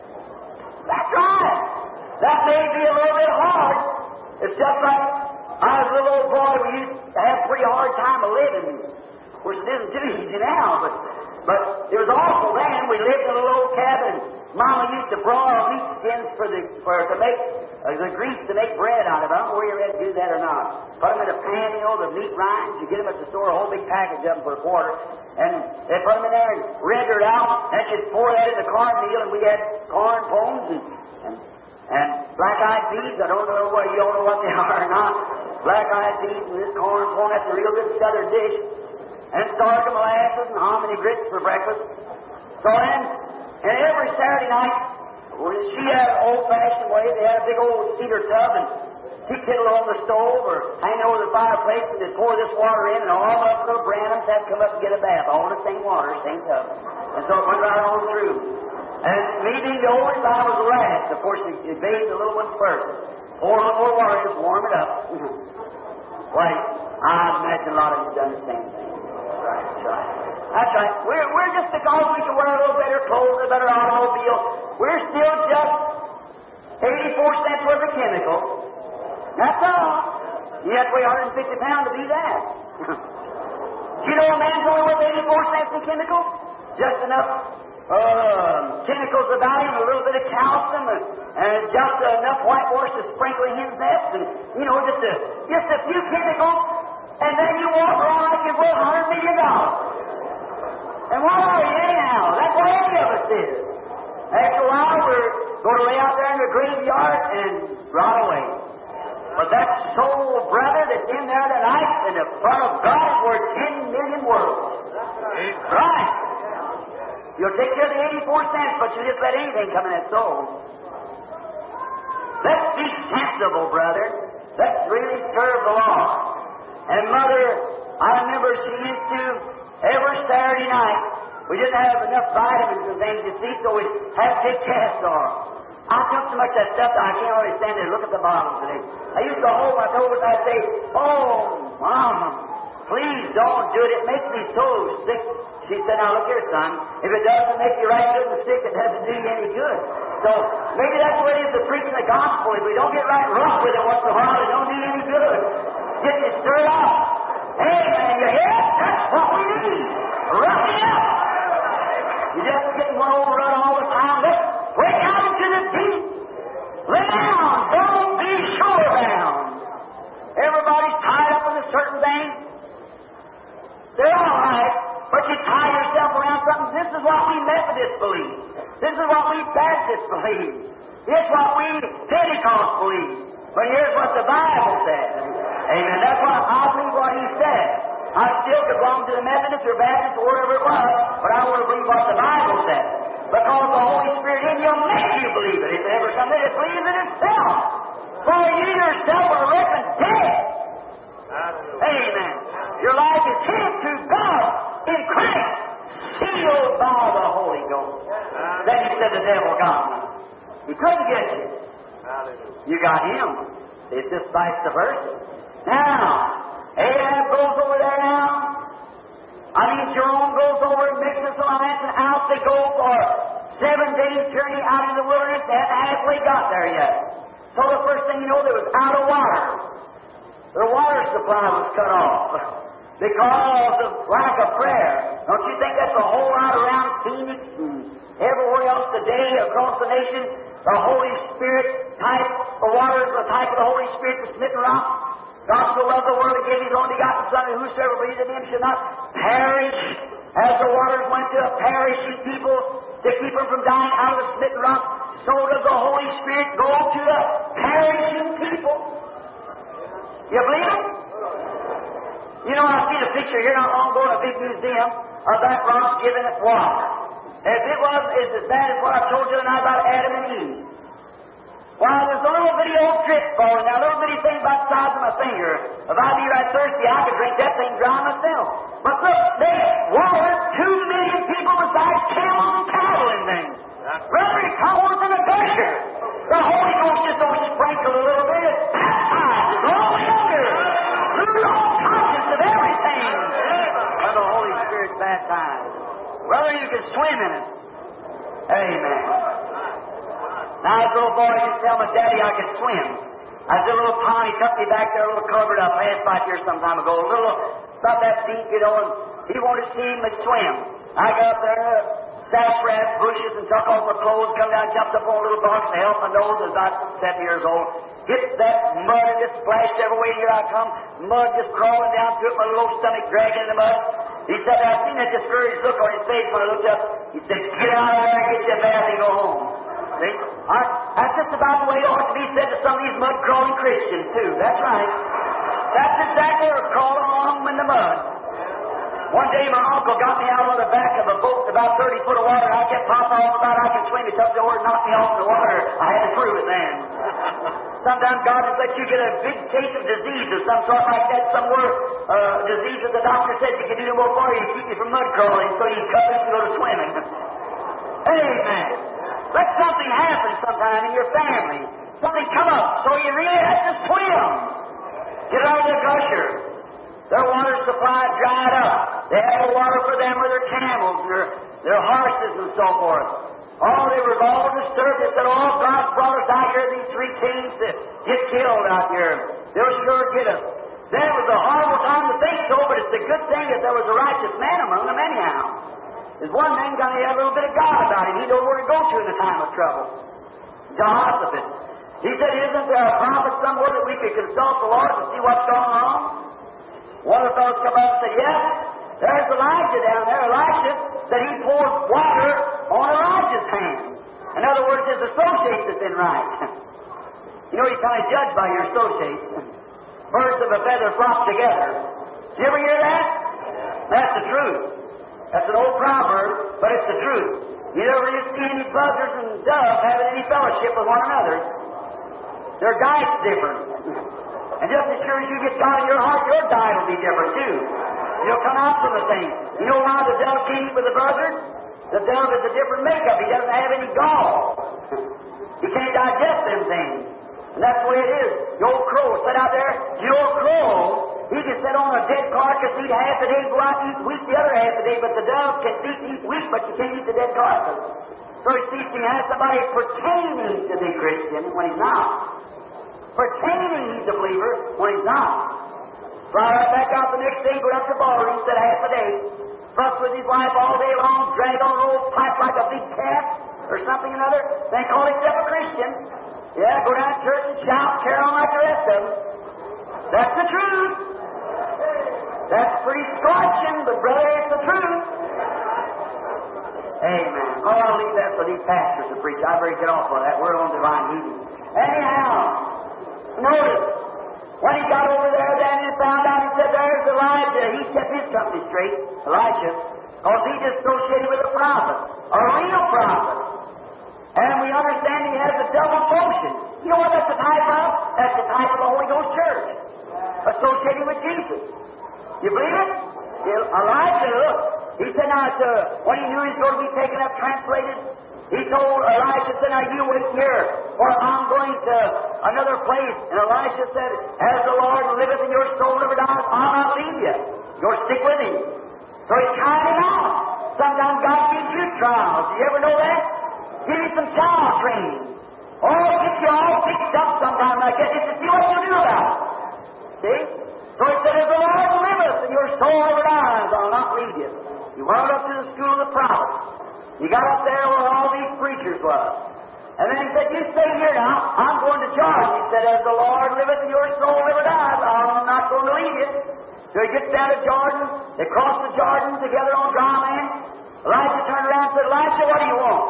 That's right. That may be a little bit hard. It's just like I was a little old boy, we used to have a pretty hard time of living. Of course, it isn't too easy now, but but it was awful then. We lived in a little old cabin. Mama used to broil meat skins for the for to make uh, the grease to make bread out of. I don't know where you had to do that or not. Put them in a pan, you know, the meat rinds. You get them at the store, a whole big package of them for a quarter, and they put them in there and render it out. And she'd pour that in the cornmeal, and we had corn pones and and, and black-eyed peas. I don't know what you don't know what they are or not. Black-eyed peas and this corn pone. That's a real good southern dish. And starch and molasses and hominy grits for breakfast. So then, and every Saturday night, when she had an old-fashioned way, they had a big old cedar tub and tea kettle on the stove or hang over the fireplace, and they'd pour this water in, and all of us little Branhams had to come up and get a bath, all in the same water, same tub. And so it went right on through. And me being the oldest, I was the last. Of course, you bathed the little ones first. Pour a little more water, just warm it up. Why, I imagine a lot of you done the same thing. That's right, that's right. That's right. We're, we're just because we can wear a little better clothes, a better automobile, we're still just eighty-four cents worth of chemicals. That's all. You have to weigh one hundred fifty pounds to be that. Do you know a man's only worth eighty-four cents in chemicals? Just enough uh, chemicals about him, a little bit of calcium, and, and just enough whitewash to sprinkle in his nest, and, you know, just a, just a few chemicals, and then you walk around like you're worth one hundred million dollars. And what are you anyhow? That's what any of us is. After a while, we're going to lay out there in the the graveyard and rot away. But that soul, brother, that's in there tonight, in the front of God, is worth ten million worlds. Right. You'll take care of the eighty-four cents, but you just let anything come in that soul. Let's be sensible, brother. Let's really serve the Lord. And Mother, I remember she used to, every Saturday night, we didn't have enough vitamins and things, you see, so we'd have to take castor oil. I took so much of that stuff that I can't always stand there and look at the bottles today. I used to hold my nose and I'd say, oh, Mama, please don't do it. It makes me so sick. She said, now look here, son. If it doesn't make you right good and sick, it doesn't do you any good. So maybe that's what it is to preaching the gospel. If we don't get right rough with it once in a while, it don't do you any good. Get you stirred up. Amen. You hear it? That's what we need. Rough it up. You're just getting one overrun all the time. Let's break out into the deep. Lay down. Don't be shore bound. Everybody's tied up with a certain thing. They're all right, but you tie yourself around something. This is what we Methodists believe. This is what we Baptists believe. It's what we Pentecost believe. But here's what the Bible says. Amen. That's what I believe what he said. I still could belong to the Methodists or Baptists or whatever it was, but I want to believe what the Bible says. Because the Holy Spirit in you will make you believe it. If it ever something that believes in itself. For you yourself are reckoned dead. Amen. Your life is hid to God in Christ, sealed by the Holy Ghost. Then he said the devil got me. He couldn't get you. You got him. It's just vice versa. Now, Ahab goes over there now. I mean, Jerome goes over and mixes the alliance, and out they go for seven days journey out in the wilderness. They haven't halfway got there yet. So the first thing you know, they was out of water. Their water supply was cut off because of lack of prayer. Don't you think that's a whole lot around Phoenix and everywhere else today across the nation? The Holy Spirit type, the water is the type of the Holy Spirit, the smitten rock. God so loved the world, He gave His only begotten Son, and whosoever believes in Him shall not perish, as the waters went to a perishing people to keep them from dying out of the smitten rock. So does the Holy Spirit go to the perishing people. You believe it? You know, I've seen a picture here not long ago in a big museum of that rock giving it water. If it was as bad as what I told you tonight about Adam and Eve. Well, there's a little bitty old drip falling now, a little bitty thing about the size of my finger. If I'd be right thirsty, I could drink that thing dry myself. But look, they watered two million people besides camels and cattle and things. Brother, it comes worse than a gusher. The Holy Ghost just don't sprinkle a little bit. It's baptized. It's all younger. Lose all conscience of everything. When the Holy Spirit's baptized. Brother, you can swim in it. Amen. Now, as a little boy used to tell my daddy I could swim. I was a little pond, he took me back there, a little covered up, last five years some time ago, a little, about that deep, you know, and he wanted to see me swim. I got up there, sassafras bushes, and took off my clothes, come down, jumped up on a little box to help my nose. I was about seven years old. Hit that mud and just splashed every way. Here I come, mud just crawling down through it, my little stomach dragging in the mud. He said, I seen that discouraged look on his face when I looked up. He said, get out of there and get your bath and go home. See? That's just about the way it ought to be said to some of these mud-crawling Christians, too. That's right. That's exactly what crawling along in the mud. One day my uncle got me out on the back of a boat about thirty foot of water. I kept popping off about I can swim. He took the oar and knocked me off the water. I had to prove it then. Sometimes God just lets you get a big case of disease or some sort like that somewhere. Uh, disease that the doctor said you could do no more for you to keep you from mud crawling, so you cut loose and go to swimming. Amen. Let something happen sometime in your family. Something come up, so you really have to swim. Get out of the gusher. Their water supply dried up. They had no water for them or their camels, their, their horses and so forth. Oh, they were all disturbed. They said, oh, God brought us out here, these three kings, to get killed out here. They'll sure get us. Then it was a horrible time to think so, but it's a good thing that there was a righteous man among them anyhow. There's one man got to have a little bit of God about him. He knows where to go to in the time of trouble. Jehoshaphat. He said, isn't there a prophet somewhere that we could consult the Lord to see what's going on? One of the fellows come up and said, yes, there's Elijah down there. Elijah said he poured water on Elijah's hand. In other words, his associates that's been right. You know, you're kind of judged by your associates. Birds of a feather flock together. Did you ever hear that? That's the truth. That's an old proverb, but it's the truth. You never see any buzzards and doves having any fellowship with one another. Their diet's different. And just as sure as you get God in your heart, your diet will be different too. You'll come out from the thing. You know why the dove can't eat with the buzzard? The dove is a different makeup. He doesn't have any gall. He can't digest them things. And that's the way it is. The old crow sat out there. The old crow, he can sit on a dead carcass, eat half a day, go out and eat wheat the other half a day, but the dove can eat, eat wheat, but you can't eat the dead carcass. So he sees he has somebody pertaining to be Christian when he's not. Pretending he's a believer when he's not. Fly right back out the next day, go up to the bar, he said half a day, fuss with his wife all day long, drag on an old pipe like a big cat or something or another, then call himself a Christian. Yeah, go down to church and shout, carry on like the rest of them. That's the truth. That's pretty scorching, but brother, it's the truth. Amen. Oh, I'll leave that for these pastors to preach. I better get off of that. We're on divine healing. Anyhow, notice, when he got over there, then he found out, he said, there's Elijah. He kept his company straight, Elisha, because he just associated with a prophet, a real prophet. And we understand he has a double function. You know what that's the type of? That's the type of the Holy Ghost Church, associating with Jesus. You believe it? Elijah, look, he said, now, uh, when he knew he was going to be taken up, translated, he told Elisha, said, now you wait here, for I'm going to another place. And Elisha said, as the Lord liveth and your soul never dies, I'll not leave you. You'll stick with him. So he tried him out. Sometimes God gives you trials. Do you ever know that? Give you some child training. Or get you all fixed up sometime like that, just to see what you do about it. See? So he said, as the Lord liveth and your soul never dies, I'll not leave you. He went up to the school of the prophets. He got up there where all these preachers were. And then he said, you stay here now. I'm going to Jordan. He said, as the Lord liveth and your soul never dies, I'm not going to leave you. So he gets down to Jordan. They cross the Jordan together on dry land. Elijah turned around and said, Elisha, what do you want?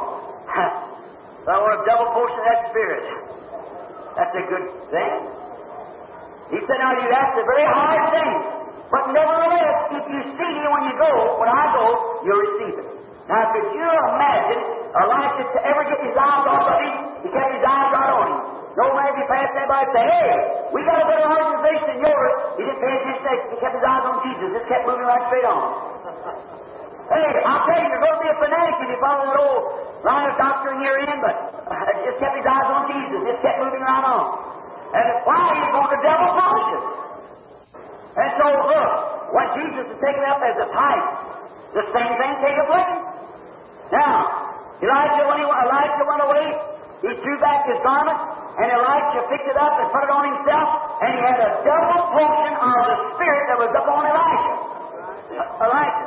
I want a double portion of that Spirit. That's a good thing. He said, now you asked a very hard thing. But nevertheless, if you see me when you go, when I go, you'll receive it. Now, could you imagine Elisha to ever get his eyes off of him? He kept his eyes right on him. No man if he passed that by and say, hey, we got a better organization than yours. He didn't pay attention. He kept his eyes on Jesus. Just kept moving right straight on. Hey, I'll tell you, you're going to be a fanatic if you follow that old line of doctrine you're in, but uh, just kept his eyes on Jesus. Just kept moving right on. And why? He's going to devil function. And so, look, when Jesus is taken up as a type, the same thing taketh place. Now, Elijah, when he, Elijah went away, he threw back his garment, and Elisha picked it up and put it on himself, and he had a double portion of the Spirit that was upon Elisha. Elisha.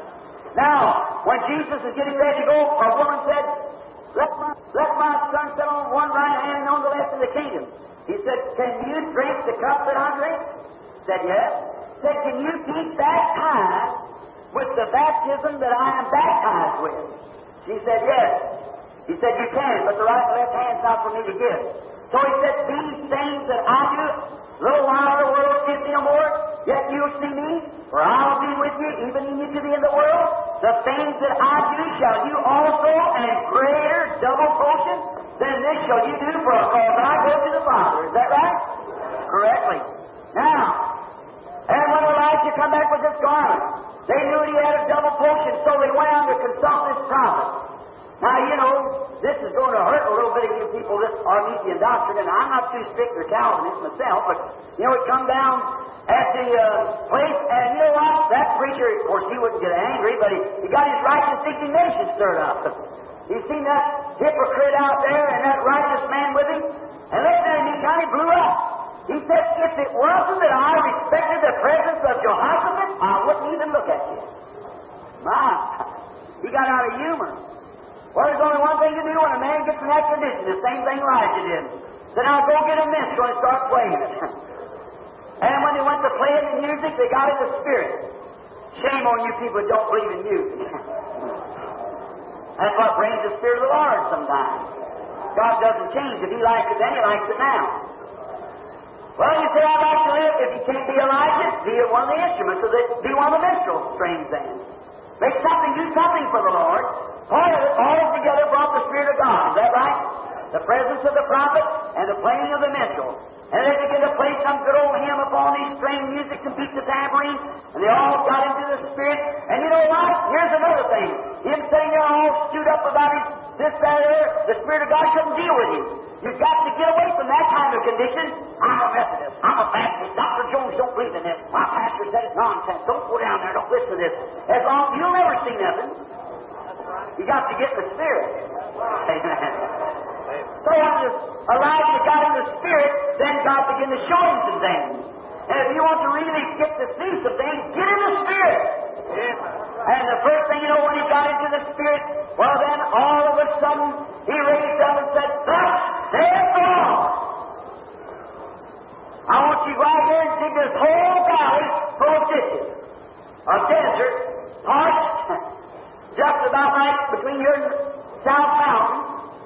Now, when Jesus was getting ready to go, a woman said, let my, let my son sit on one right hand and on the left in the kingdom. He said, can you drink the cup that I drink? Said, yes. Said, can you keep that time with the baptism that I am baptized with? She said, yes. He said, you can, but the right and left hand's not for me to give. So he said, these things that I do, little while the world sees me no more, yet you'll see me, for I'll be with you, even in you to the end of the world. The things that I do shall you also, and greater double portion than this shall you do, for because I go to the Father. Is that right? Correctly. Now, and when Elijah come back with this garment, they knew he had a double portion, so they went out to consult this prophet. Now, you know, this is going to hurt a little bit of you people, this Arminian doctrine, and I'm not too strict or Calvinist myself, but, you know, it come down at the uh, place, and you know what? That preacher, of course, he wouldn't get angry, but he, he got his righteous indignation stirred up. He seen that hypocrite out there and that righteous man with him, and listen, and he kind of blew up. He said, if it wasn't that I respected the presence of Jehoshaphat, I wouldn't even look at you. My, he got out of humor. Well, there's only one thing to do when a man gets in that condition, the same thing Elijah did. Then I'll go get a minstrel and start playing it. And when they went to playing the music, they got in the Spirit. Shame on you people who don't believe in music. That's what brings the Spirit of the Lord sometimes. God doesn't change. If He likes it then, He likes it now. Well, you say, I'd like to live. If you can't be Elijah, be one of the instruments, so that be one of the minstrel strings then. Make something, do something for the Lord. All of it, all together brought the Spirit of God. Is that right? The presence of the prophet and the playing of the minstrel. And they begin to play some good old hymn upon these string music and beat the tambourine, and they all got into the Spirit. And you know what? Here's another thing. Him sitting there all stewed up about his this, that, there, the Spirit of God shouldn't deal with him. You've got to get away from that kind of condition. I'm a Methodist. I'm a Baptist. Doctor Jones don't believe in this. My pastor said it's nonsense. Don't go down there. Don't listen to this. As long you'll never see nothing. You got to get the Spirit. Amen. So when Elijah got in the Spirit, then God began to show him some things. And if you want to really get to see some things, get in the Spirit. And the first thing you know, when he got into the Spirit, well then all of a sudden he raised up and said, "Thus saith the Lord." I want you right here and dig this whole valley full of ditches. A desert, parched, just about right between here and South Mountain.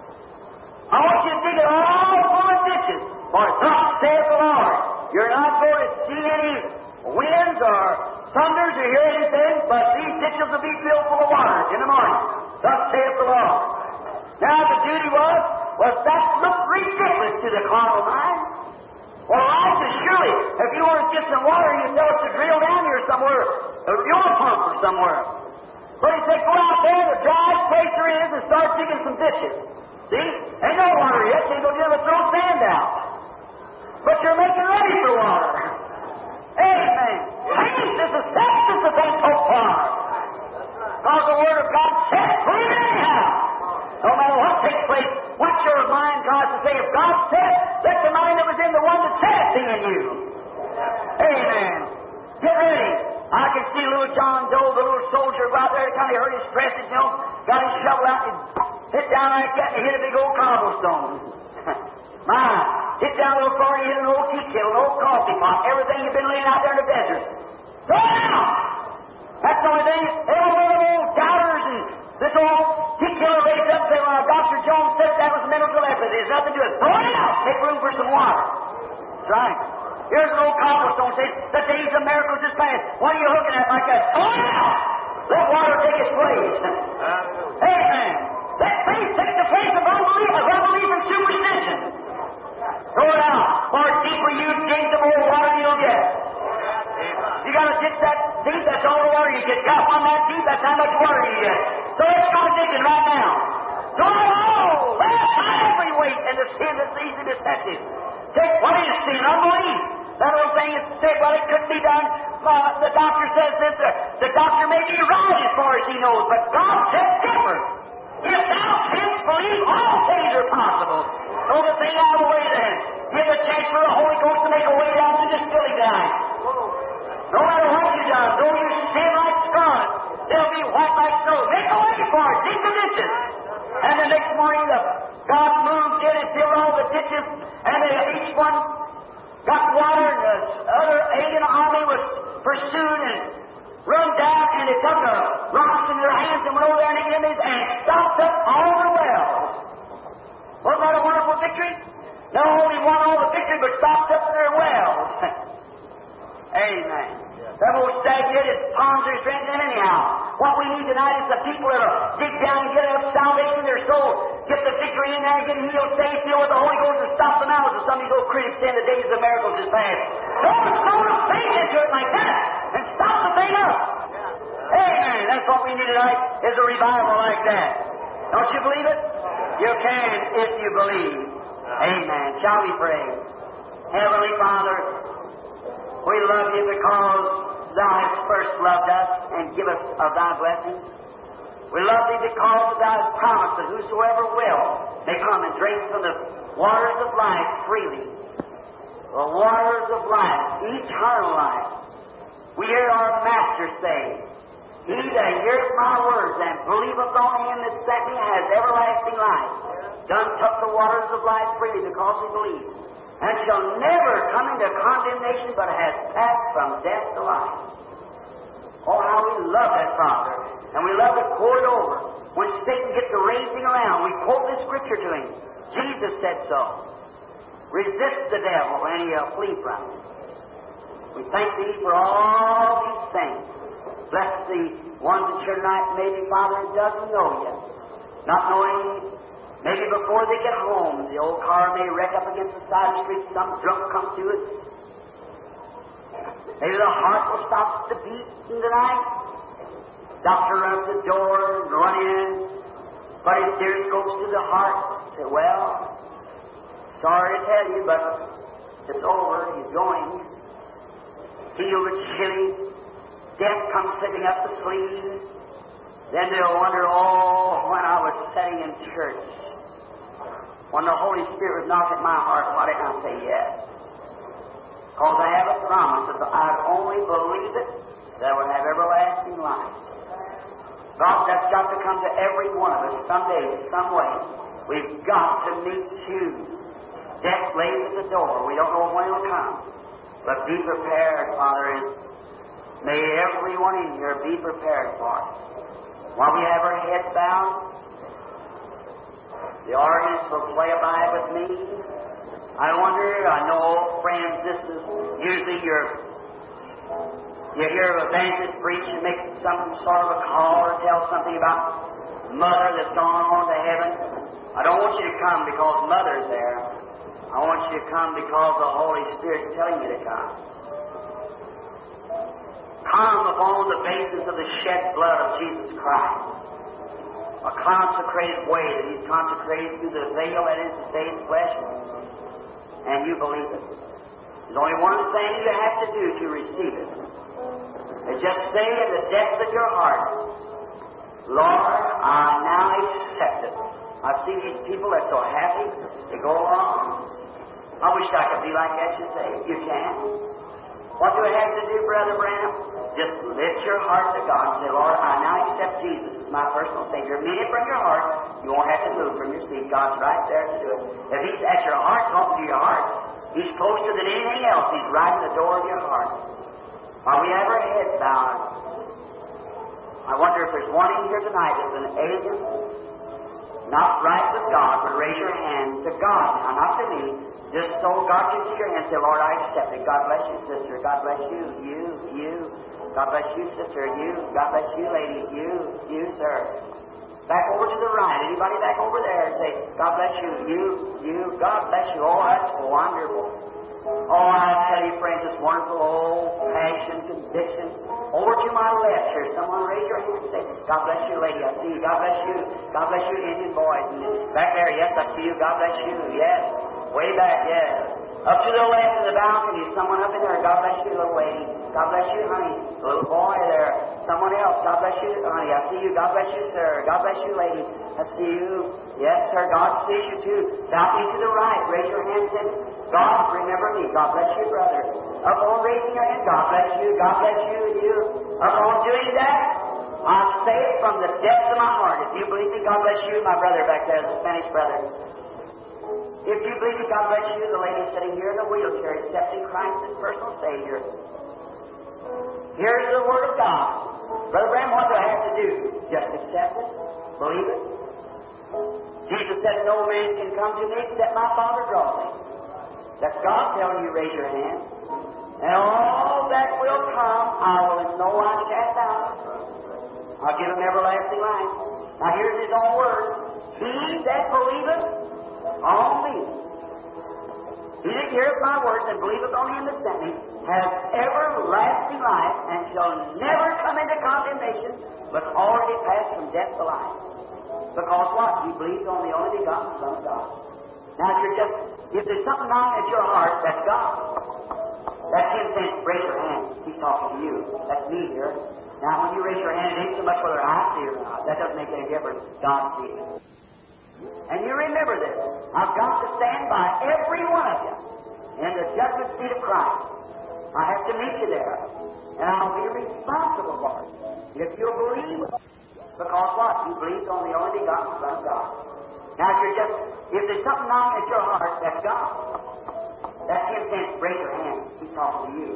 I want you to dig it all full of ditches. For thus saith the Lord. You're not going to see any winds or thunders or hear anything, but these ditches will be filled full of water in the morning. Thus saith the Lord. Now the duty was, was that looked ridiculous to the carnal mind. Well, Elijah, surely, if you want to get some water, you tell us to drill down here somewhere, a fuel pump or somewhere. But he said, go out there, the driest place there is, and start digging some ditches. See? Ain't no water yet, so you go down and throw sand out. But you're making ready for water. Amen. Peace is the substance of things hoped for. Because the Word of God said, believe it anyhow. No matter what takes place, what's your mind tries to say? If God said, let the mind that was in the one that said it be in you. Amen. Get ready. I can see little John Doe, the little soldier, out there, kind of hurt his stresses, you know, got his shovel out and hit down like that and hit a big old cobblestone. My, hit down a little far and hit an old tea kettle, an old coffee pot, everything you've been laying out there in the desert. Throw it out! That's the only thing. Every one of them old doubters and this old tea kettle raised up and said, well, Doctor Jones said that was mental telepathy. There's nothing to it. Throw it out! Make room for some water. That's right. Here's an old cobblestone saying, the days of miracles is past. What are you looking at like that? Throw it out! Let water take its place. Amen. Let faith take the place of unbelief, of unbelief and superstition. Throw it out. For deeper you dig, the more water you'll get. You got to dig that deep, that's all the water you get. Got one that deep, that's how much water you get. So let's start digging right now. Throw it all. Let every weight and the sin that's easy deceptive. Take what is sin? Unbelief. That old thing is said, well, it couldn't be done. Uh, the doctor says this. Uh, the doctor may be right as far as he knows, but God says different. If thou canst believe, all things are possible. Throw the thing out of the way then. Give a chance for the Holy Ghost to make a way down to this filling tonight. No matter what you've done, though you sin like scarlet, they'll be white like snow. Make a way for it. Dig the ditches. And the next morning, the God moved in and filled all the ditches, and they, each one got water, and the other alien army was pursued and run down, and they took the rocks in their hands and went over there and the enemies and stopped up all the wells. Wasn't that a wonderful victory? Not only won all the victory, but stopped up their wells. Amen. That old stagnated ponds are strengthening anyhow. What we need tonight is the people that will dig down and get up salvation in their soul, get the victory in there, get healed, stay filled with the Holy Ghost, and stop them out. As some of these old critics say, the days of miracles is past. Don't throw the faith into it like that and stop the thing up. Amen. That's what we need tonight, is a revival like that. Don't you believe it? You can if you believe. Amen. Shall we pray? Heavenly Father, we love you because thou hast first loved us and give us of thy blessings. We love thee because thou hast promised that whosoever will may come and drink from the waters of life freely. The waters of life, eternal life. We hear our Master say, he that heareth my words and believeth on him that sent me has everlasting life. Done took the waters of life freely because he believed, and shall never come into condemnation, but has passed from death to life. Oh, how we love that, Father. And we love to pour it over. over. When Satan gets to raging around, we quote this scripture to him. Jesus said so. Resist the devil and he'll flee from you. We thank Thee for all these things. Bless the ones that here tonight, maybe, Father, doesn't know You. Not knowing, maybe before they get home, the old car may wreck up against the side of the street, some drunk come to it. Maybe the heart will stop the beat tonight. Doctor runs the door and run in. But his dearest goes to the heart. Say, well, sorry to tell you, but it's over. He's going. Feel the chilly. Death comes slipping up the sleeve. Then they'll wonder, oh, when I was sitting in church, when the Holy Spirit was knocking at my heart, why didn't I say yes? Because I have a promise that if I'd only believe it, that I would have everlasting life. God, that's got to come to every one of us someday, some way. We've got to meet You. Death lays at the door. We don't know when it'll come. But be prepared, Father. May everyone in here be prepared for it. While we have our heads bowed, the organist will play Abide with Me. I wonder, I know, friends, this is usually your, you hear an evangelist preach and make some sort of a call or tell something about Mother that's gone on to heaven. I don't want you to come because Mother's there. I want you to come because the Holy Spirit's telling you to come. Come upon the basis of the shed blood of Jesus Christ. A consecrated way that He's consecrated through the veil that is the stained flesh. And you believe it. There's only one thing you have to do to receive it. And just say in the depths of your heart, Lord, I now accept it. I see these people that are so happy. They go along. I wish I could be like that, you say. You can. What do I have to do, Brother Branham? Just lift your heart to God and say, Lord, I now accept Jesus as my personal Savior. Mean it from your heart. You won't have to move from your seat. God's right there to do it. If He's at your heart, talking to your heart, He's closer than anything else. He's right at the door of your heart. While we have our heads bowed, I wonder if there's one in here tonight that's an alien, not right with God, but raise your hand to God. Now, not to me. Just so God can see your hand and say, Lord, I accept it. God bless you, sister. God bless you. You, you. God bless you, sister. You. God bless you, lady. You, you, sir. Back over to the right. Anybody back over there and say, God bless you. You, you. God bless you. Oh, that's wonderful. Oh, I tell you, friends, it's wonderful. Oh, passion, conviction. Over to my left here. Someone raise your hand and say, God bless you, lady. I see you. God bless you. God bless you, Indian boys. And back there, yes, I see you. God bless you. Yes. Way back, yes. Up to the left in the balcony, someone up in there. God bless you, little lady. God bless you, honey. Little boy there. Someone else. God bless you, honey. I see you. God bless you, sir. God bless you, lady. I see you. Yes, sir. God sees you too. Balcony to the right. Raise your hand and say, God, remember me. God bless you, brother. Up on raising your hand. God bless you. God bless you. You. Up on doing that. I say it from the depths of my heart. If you believe me, God bless you, my brother back there, the Spanish brother. If you believe it, God bless you, the lady sitting here in the wheelchair, accepting Christ as personal Savior. Here's the Word of God. Brother Branham, what do I have to do? Just accept it, believe it. Jesus said, no man can come to me except my Father draws him. That's God telling you, raise your hand. And all that will come, I will in no wise cast out. I'll give him everlasting life. Now here's His own word. He that believeth on me. He that heareth my words and believeth on Him that sent me has everlasting life and shall never come into condemnation, but already passed from death to life. Because what? He believes on the only begotten Son of God. Now if you're just, if there's something wrong at your heart, that's God. That's Him saying, raise your hand. He's talking to you. That's me here. Now when you raise your hand, it ain't so much whether I see it or not. That doesn't make any difference. God sees it. And you remember this. I've got to stand by every one of you in the judgment seat of Christ. I have to meet you there. And I'll be responsible for it. If you'll believe it. Because what? You believe on the only begotten Son of God. Now if you're just, if there's something wrong at your heart, that's God. That's Him saying, raise your hand. He's talking to you. That's me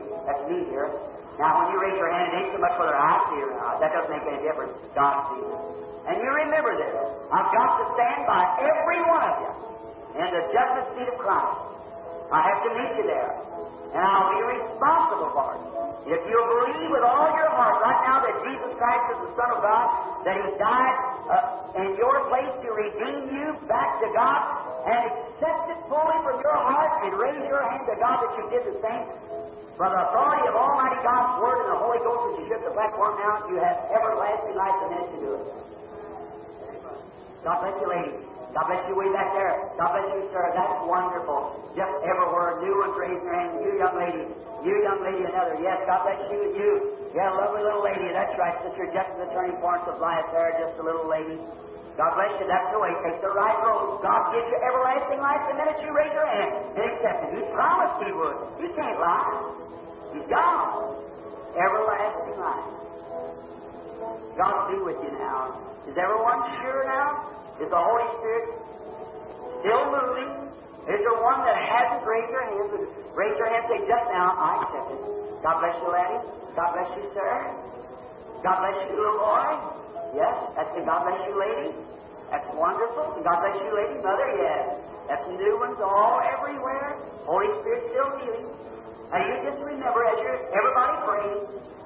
see here. Now, when you raise your hand, it ain't so much whether I see or not. That doesn't make any difference. God sees it. And you remember this. I've got to stand by every one of you in the judgment seat of Christ. I have to meet you there. And I'll be responsible for it. If you'll believe with all your heart right now that Jesus Christ is the Son of God, that He died uh, in your place to redeem you back to God, and accept it fully from your heart and raise your hand to God that you did the same, by the authority of Almighty God's Word and the Holy Ghost as you shift the platform now, you have everlasting life the minute you do it. God bless you, lady. God bless you way back there. God bless you, sir. That's wonderful. Just everywhere. New ones raising their hand. You young lady. You young lady, another. Yes, God bless you and you. Yeah, lovely little lady. That's right. Sister just the turning point of life there. Just a little lady. God bless you. That's the way. Take the right road. God gives you everlasting life the minute you raise your hand and accept it. He promised He would. He can't lie. He's God. Everlasting life. God will be with you now. Is everyone sure now? Is the Holy Spirit still moving? Is there one that hasn't raised your hand? Raise your hand and say, just now, I accept it. God bless you, laddie. God bless you, sir. God bless you, little boy. Yes, that's the God bless you, lady. That's wonderful. God bless you, lady. Mother, yes. That's new ones all everywhere. Holy Spirit still healing. Now you just remember as you're everybody praying,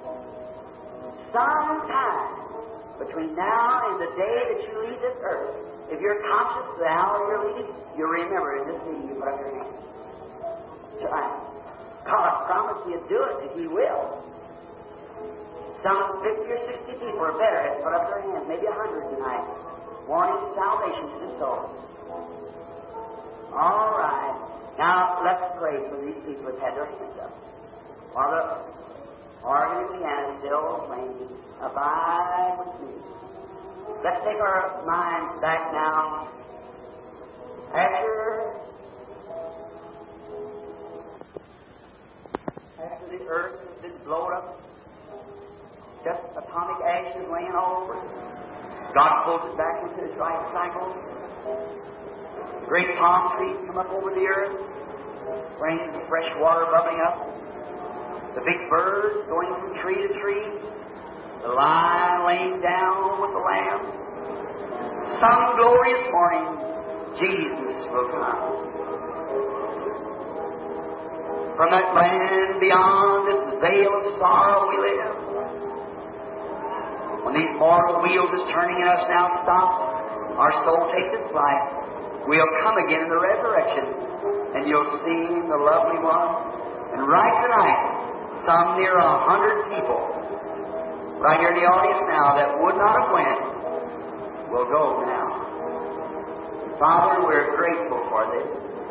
sometime between now and the day that you leave this earth, if you're conscious of the hour you're leaving, you'll remember in this meeting you put up your hand. Try. God promised He'd do it if He will. Some fifty or sixty people or better have put up their hands, maybe a hundred tonight, wanting salvation to the soul. All right. Now let's pray for these people that had their hands up. While the organ and piano still playing, abide with me. Let's take our minds back now. After, after the earth has been blown up, just atomic ashes laying all over it, God pulls it back into its right cycle. Great palm trees come up over the earth, springs of fresh water bubbling up. The big birds going from tree to tree, the lion laying down with the lamb. Some glorious morning, Jesus will come. From that land beyond this veil of sorrow we live. When these mortal wheels is turning in us now stop, our soul takes its flight. We'll come again in the resurrection, and you'll see the lovely one. And right tonight, some near a hundred people, right here in the audience now, that would not have went, will go now. Father, we're grateful for this.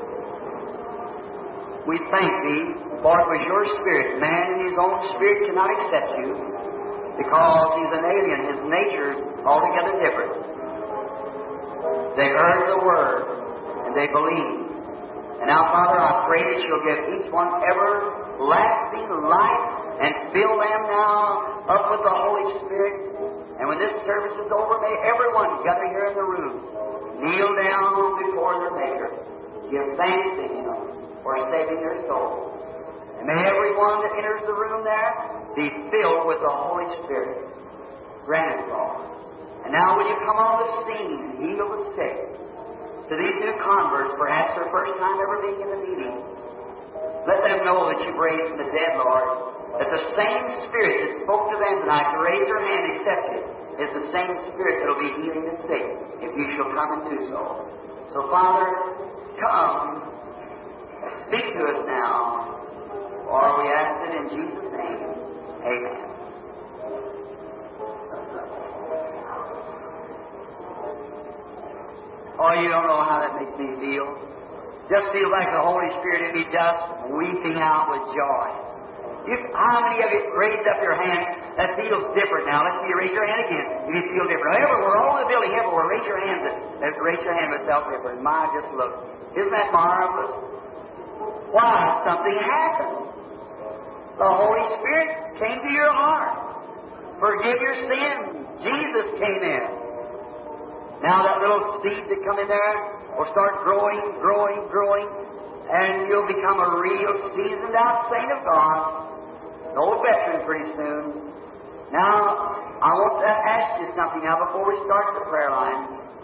We thank Thee, for it was Your Spirit. Man in his own spirit cannot accept You, because he's an alien. His nature is altogether different. They heard the Word, and they believed. And now, Father, I pray that You'll give each one everlasting life and fill them now up with the Holy Spirit. And when this service is over, may everyone gathered here in the room kneel down before their Maker. Give thanks to Him for saving their soul. And may everyone that enters the room there be filled with the Holy Spirit. Grant it, Lord. And now will You come on the scene and heal the sick. To these new converts, perhaps their first time ever being in the meeting, let them know that You've raised from the dead, Lord, that the same Spirit that spoke to them tonight to raise their hand and accept You is the same Spirit that will be healing the sick, if You shall come and do so. So, Father, come, speak to us now, for we ask it in Jesus' name. Amen. Oh, you don't know how that makes me feel. Just feels like the Holy Spirit in me just weeping out with joy. You, how many of you raised up your hand that feels different now? Let's see you raise your hand again if you feel different. Everywhere, all over the building, everywhere, raise your hands. That, raise your hand that felt different. My, just look. Isn't that marvelous? Why? Something happened. The Holy Spirit came to your heart. Forgive your sins. Jesus came in. Now that little seed that come in there will start growing, growing, growing, and you'll become a real seasoned out saint of God. an old veteran pretty soon. Now, I want to ask you something now before we start the prayer line.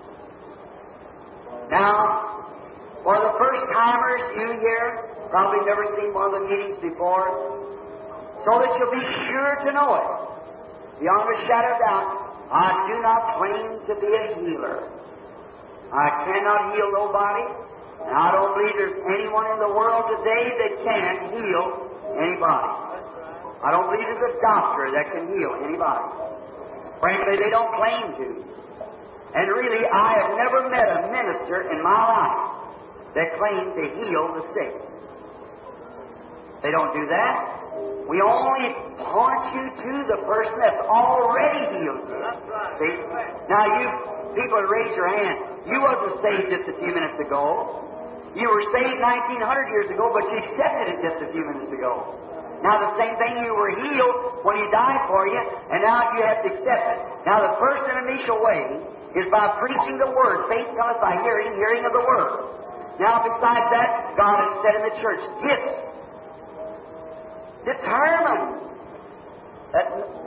Now, for the first timers, you here, probably never seen one of the meetings before, so that you'll be sure to know it. Beyond a shadow of doubt, I do not claim to be a healer. I cannot heal nobody, and I don't believe there's anyone in the world today that can heal anybody. I don't believe there's a doctor that can heal anybody. Frankly, they don't claim to. And really, I have never met a minister in my life that claimed to heal the sick. They don't do that. We only point you to the person that's already healed you. See? Now, you people raise your hand. You wasn't saved just a few minutes ago. You were saved nineteen hundred years ago, but you accepted it just a few minutes ago. Now, the same thing, you were healed when He died for you, and now you have to accept it. Now, the first and initial way is by preaching the Word. Faith comes by hearing, hearing of the Word. Now, besides that, God has said in the church, gifts. Determined that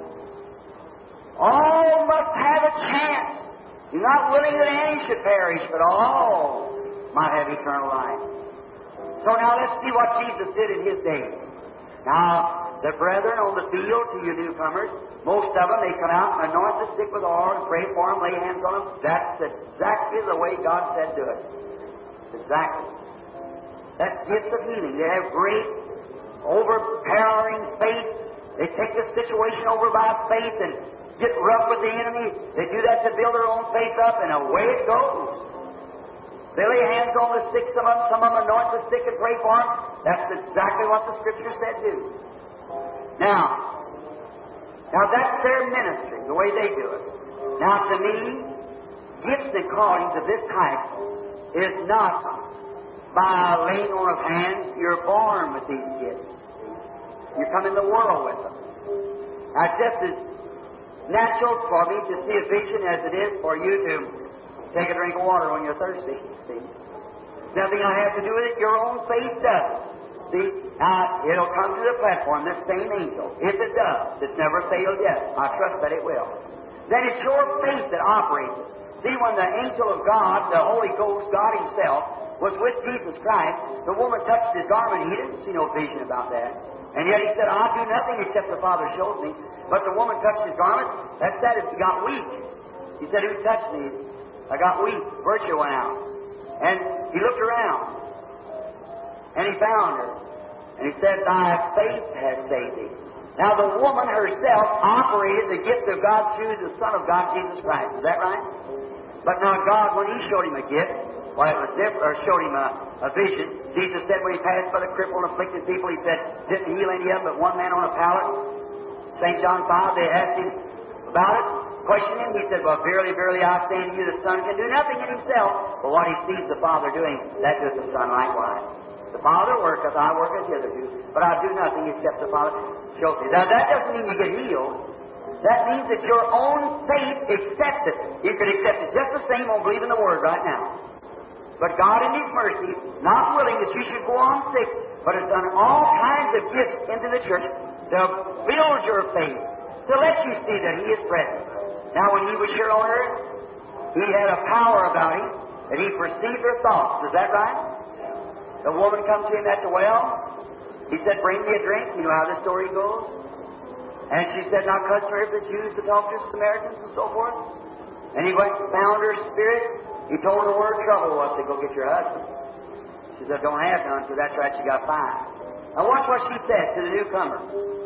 all must have a chance. You're not willing that any should perish, but all might have eternal life. So now let's see what Jesus did in His day. Now, the brethren on the field, to you newcomers, most of them, they come out and anoint the sick with oil and pray for them, lay hands on them. That's exactly the way God said do it. Exactly. That's gifts of healing. They have great, overpowering faith. They take the situation over by faith and get rough with the enemy. They do that to build their own faith up, and away it goes. They lay hands on the sick, some of them, some of them anoint the sick and pray for them. That's exactly what the Scripture said do. Now, now that's their ministry, the way they do it. Now, to me, gifts and callings of this type is not by laying on of hands. You're born with these gifts. You come in the world with them. Now, just as natural for me to see a vision as it is for you to take a drink of water when you're thirsty. See? Nothing I have to do with it. Your own faith does. See? Now, it'll come to the platform, this same angel. If it does, it's never failed yet. I trust that it will. Then it's your faith that operates it. See, when the angel of God, the Holy Ghost, God Himself, was with Jesus Christ, the woman touched His garment. He didn't see no vision about that. And yet He said, I'll do nothing except the Father shows me. But the woman touched His garment. That said, He got weak. He said, who touched me? I got weak. Virtue went out. And He looked around. And He found her. And He said, thy faith has saved thee. Now the woman herself operated the gift of God through the Son of God, Jesus Christ. Is that right? But now God, when He showed him a gift, well, it was different, or showed him a, a vision. Jesus said when He passed by the crippled and afflicted people, He said, didn't heal any of them but one man on a pallet. Saint John five, they asked Him about it. Questioned Him, He said, well, verily, verily, I say unto you, the Son can do nothing in Himself, but what He sees the Father doing, that does the Son likewise. The Father worketh, I work as hitherto, but I do nothing except the Father shows me. Now, that doesn't mean you get healed. That means that your own faith accepts it. You can accept it just the same on believing the Word right now. But God in His mercy, not willing that you should go on sick, but has done all kinds of gifts into the church to build your faith, to let you see that He is present. Now, when He was here on earth, He had a power about Him that He perceived their thoughts. Is that right? The woman comes to Him at the well. He said, bring me a drink. You know how the story goes. And she said, not customary for the Jews to talk to Samaritans and so forth. And He went and found her spirit. He told her where trouble was to go get your husband. She said, don't have none, so that's right, she got five. Now watch what she said to the newcomer.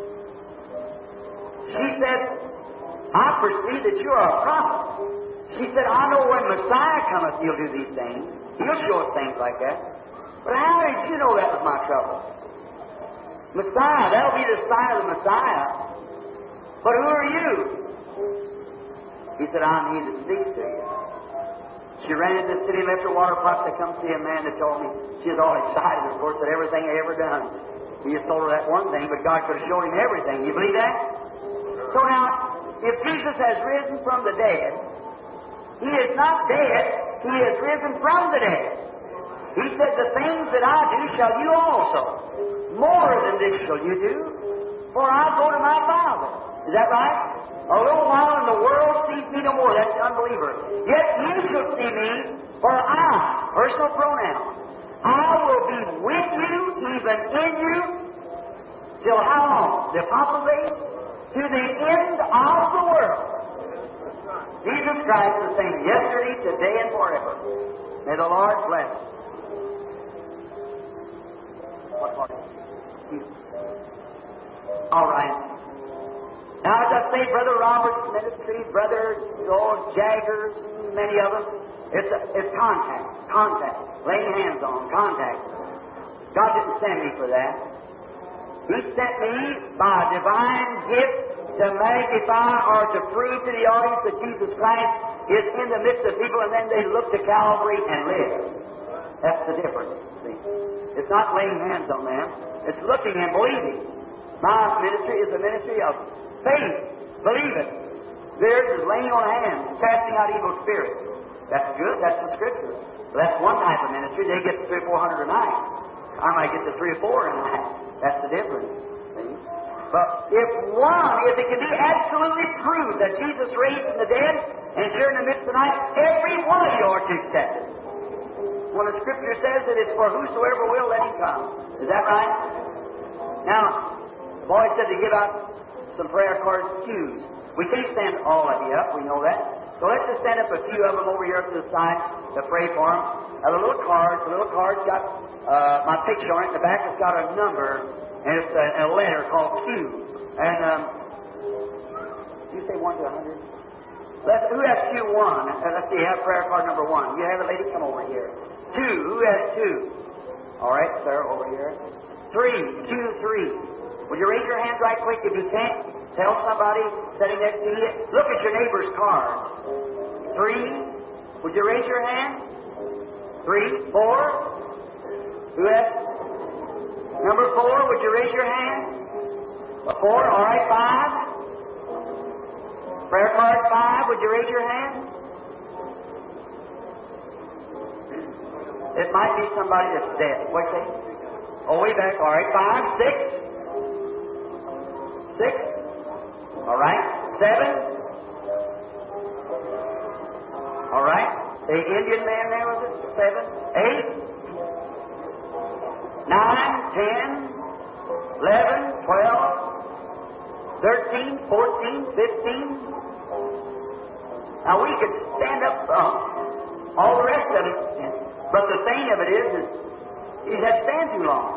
She said, I perceive that you are a prophet. She said, I know when Messiah cometh, He'll do these things. He'll show us things like that. But how did you know that was my trouble? Messiah, that'll be the sign of the Messiah. But who are you? He said, I'm He that speaks to you. She ran into the city and left her water pot to come see a man that told me. She was all excited, of course, at everything he ever done. He just told her that one thing, but God could have showed him everything. You believe that? So now, if Jesus has risen from the dead, He is not dead, He is risen from the dead. He said, the things that I do shall you also. More than this shall you do. for I go to my Father. Is that right? A little while and the world sees me no more. That's the unbeliever. Yet you shall see me, for I, personal pronoun, I will be with you, even in you, till how long? The Apostles' age? To the end of the world. Jesus Christ is the same yesterday, today, and forever. May the Lord bless. What part? All right. Now, as I say, Brother Robert's ministry, Brother George Jaggers, many of them, it's, a, it's contact, contact, laying hands on, contact. God didn't send me for that. He sent me by a divine gift to magnify or to prove to the audience that Jesus Christ is in the midst of people, and then they look to Calvary and live. That's the difference, see. It's not laying hands on them. It's looking and believing. My ministry is a ministry of faith, believing. Theirs is laying on hands, casting out evil spirits. That's good. That's the Scripture. So that's one type of ministry. They get three or four hundred a night. I might get to three or four a night. That's the difference. See? But if one, if it can be absolutely proved that Jesus raised from the dead, and here in the midst of the night, every one of you are to accept it. When the Scripture says that it's for whosoever will, let him come. Is that right? Now, the boy said to give out some prayer cards, cues. We can't stand all of you up, we know that. So let's just stand up a few of them over here up to the side to pray for them. Now, the little card, the little card's got uh, my picture on it. The back has got a number, and it's a, a letter called Q. And, um, you say one to a hundred? Let's, who has Q one? Uh, let's see, have prayer card number one. You have a lady, come over here. Two, who has two? All right, sir, over here. Three, Q three. Would you raise your hand right quick if you can't? Tell somebody sitting next to you. Look at your neighbor's cards. Three. Would you raise your hand? Three. Four. Who has? Number four. Would you raise your hand? Four. All right. Five. Prayer card five. Would you raise your hand? It might be somebody that's dead. What's that? Oh, way back. All right. Five. Six. Six. All right. Seven. All right. The Indian man there, was it? Seven. Eight. Nine. Ten. Eleven. Twelve. Thirteen. Fourteen. Fifteen. Now we could stand up uh, all the rest of it, but the thing of it is, is you have to stand too long.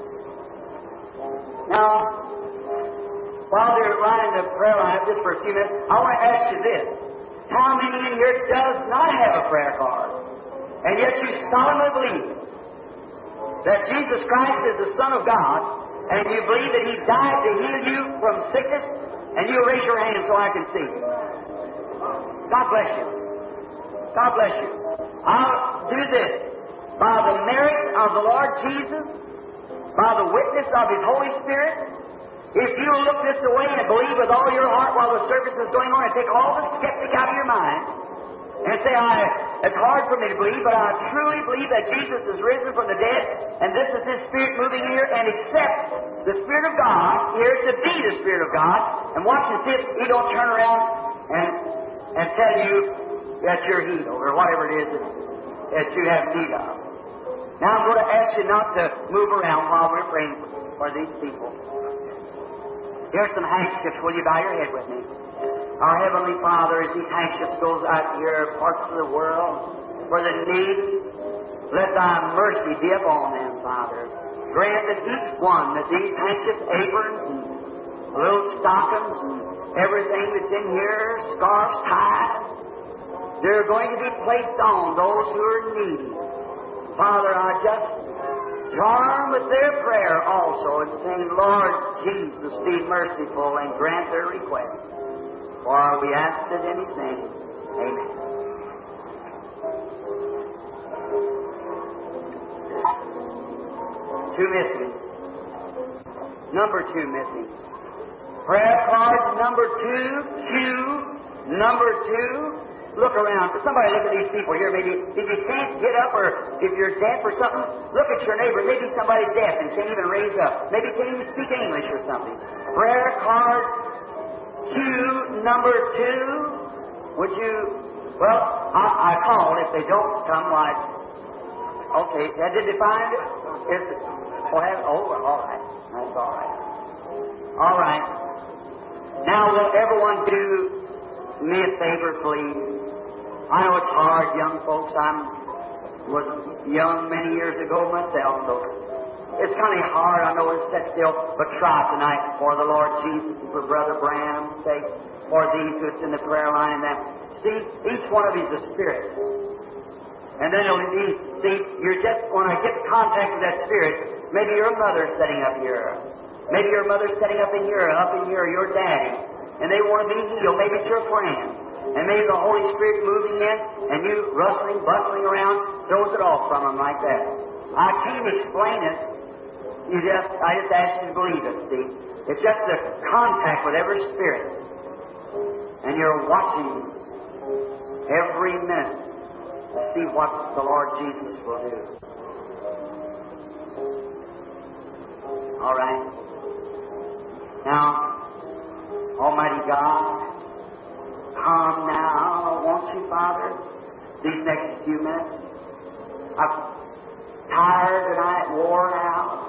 Now, while they're running the prayer line just for a few minutes, I want to ask you this. How many in here does not have a prayer card? And yet you solemnly believe that Jesus Christ is the Son of God, and you believe that He died to heal you from sickness, and you raise your hand so I can see. God bless you. God bless you. I'll do this. By the merit of the Lord Jesus, by the witness of His Holy Spirit, if you look this way and believe with all your heart while the service is going on and take all the skeptic out of your mind and say, I, it's hard for me to believe, but I truly believe that Jesus is risen from the dead and this is His Spirit moving here, and accept the Spirit of God here to be the Spirit of God, and watch and see if He don't turn around and, and tell you that you're healed or whatever it is that, that you have need of. Now I'm going to ask you not to move around while we're praying for these people. Here's some handkerchiefs. Will you bow your head with me? Our Heavenly Father, as these handkerchiefs goes out here, parts of the world, for the needy, let Thy mercy be upon them, Father. Grant that each one, that these handkerchiefs, aprons, and little stockings, and everything that's in here, scarves, ties, they're going to be placed on those who are needy. Father, I just join with their prayer also and saying, Lord Jesus, be merciful and grant their request. For we ask it in His name. Amen. Two missing. Number two missing. Prayer card number two, Q, number two, look around. Somebody look at these people here. Maybe if you can't get up or if you're deaf or something, look at your neighbor. Maybe somebody's deaf and can't even raise up. Maybe can't even speak English or something. Prayer card cue number two. Would you, well, I, I called. If they don't come, like, okay, did they find it? Is it? Oh, have, oh, all right. That's all right. All right. Now, will everyone do me a favor, please? I know it's hard, young folks. I was young many years ago myself, so it's kind of hard, I know, to sit still, but try tonight for the Lord Jesus and for Brother Branham's sake, for these who's in the prayer line and that. See, each one of you is a spirit. And then it'll be, see, you're just, when I get in contact with that spirit, maybe your mother's sitting up here. Maybe your mother's sitting up in here, up in here, your daddy. And they want to be healed. Maybe it's your friend. And maybe the Holy Spirit moving in, and you rustling, bustling around, throws it off from them like that. I can't explain it. You just, I just ask you to believe it, see. It's just the contact with every spirit. And you're watching every minute to see what the Lord Jesus will do. All right. Now, Almighty God, come now, won't you, Father, these next few minutes. I'm tired tonight, worn out.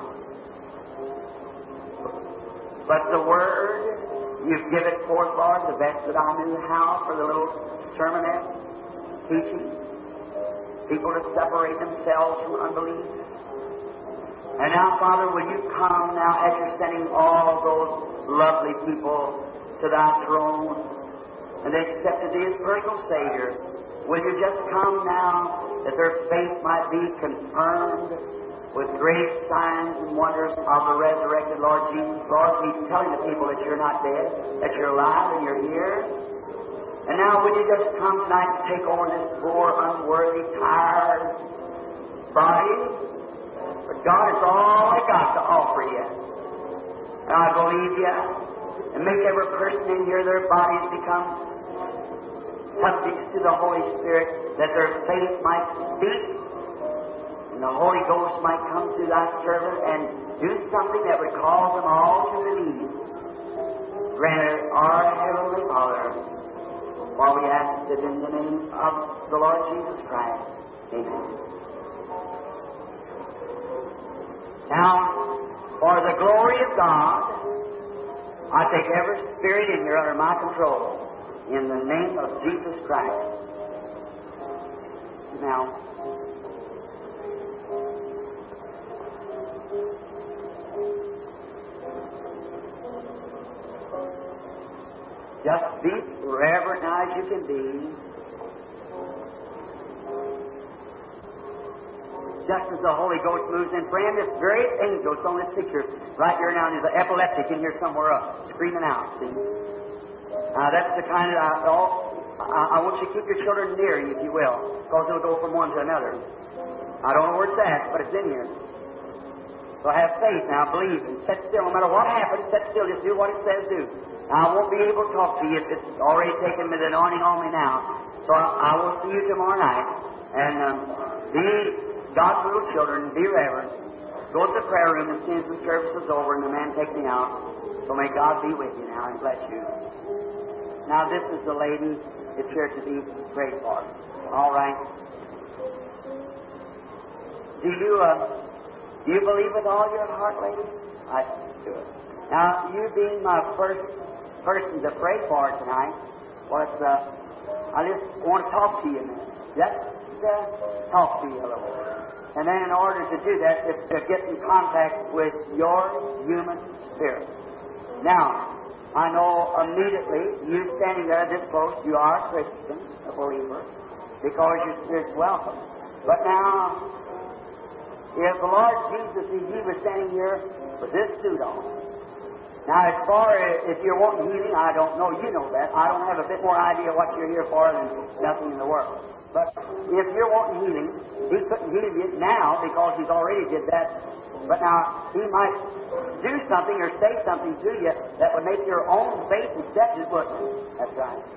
But the Word, you've given forth, Lord, the best that I knew how for the little sermonette, teaching people to separate themselves from unbelief. And now, Father, will you come now as you're sending all those lovely people to thy throne, and they accepted thee as personal Savior. Will you just come now that their faith might be confirmed with great signs and wonders of the resurrected Lord Jesus? Lord, he's telling the people that you're not dead, that you're alive and you're here. And now will you just come tonight and take over this poor, unworthy, tired body? But God is all I got to offer you. And I believe you. And make every person in here, their bodies become subjects to the Holy Spirit, that their faith might speak, and the Holy Ghost might come to thy servant and do something that would cause them all to believe. Grant it, our Heavenly Father, for we ask it in the name of the Lord Jesus Christ. Amen. Now, for the glory of God, I take every spirit in here under my control in the name of Jesus Christ. Now, just be reverent now as you can be. Just as the Holy Ghost moves in. Friend, this very angel is on this picture right here now. There's an epileptic in here somewhere up, screaming out. See? Uh, that's the kind of, uh, oh, I, I want you to keep your children near you, if you will, because they'll go from one to another. I don't know where it's at, but it's in here. So have faith now, believe, and sit still. No matter what happens, sit still. Just do what it says do. Now, I won't be able to talk to you if it's already taken the anointing on me now. So I, I will see you tomorrow night. And um, be God's little children, be reverent. Go to the prayer room as soon as the service is over and the man takes me out. So may God be with you now and bless you. Now this is the lady that's here to be prayed for. All right. Do you uh, do you believe with all your heart, lady? I do it. Now you being my first person to pray for tonight, was uh, I just want to talk to you a minute. Just uh, talk to you a little. And then in order to do that, it's to get in contact with your human spirit. Now, I know immediately, you standing there this close, you are a Christian, a believer, because your spirit's welcome. But now, if the Lord Jesus, if He was standing here with this suit on, now as far as if you're wanting healing, I don't know, you know that. I don't have a bit more idea what you're here for than nothing in the world. But if you're wanting healing, He couldn't heal you now because He's already did that. But now, He might do something or say something to you that would make your own faith accepted, wouldn't it? That's right.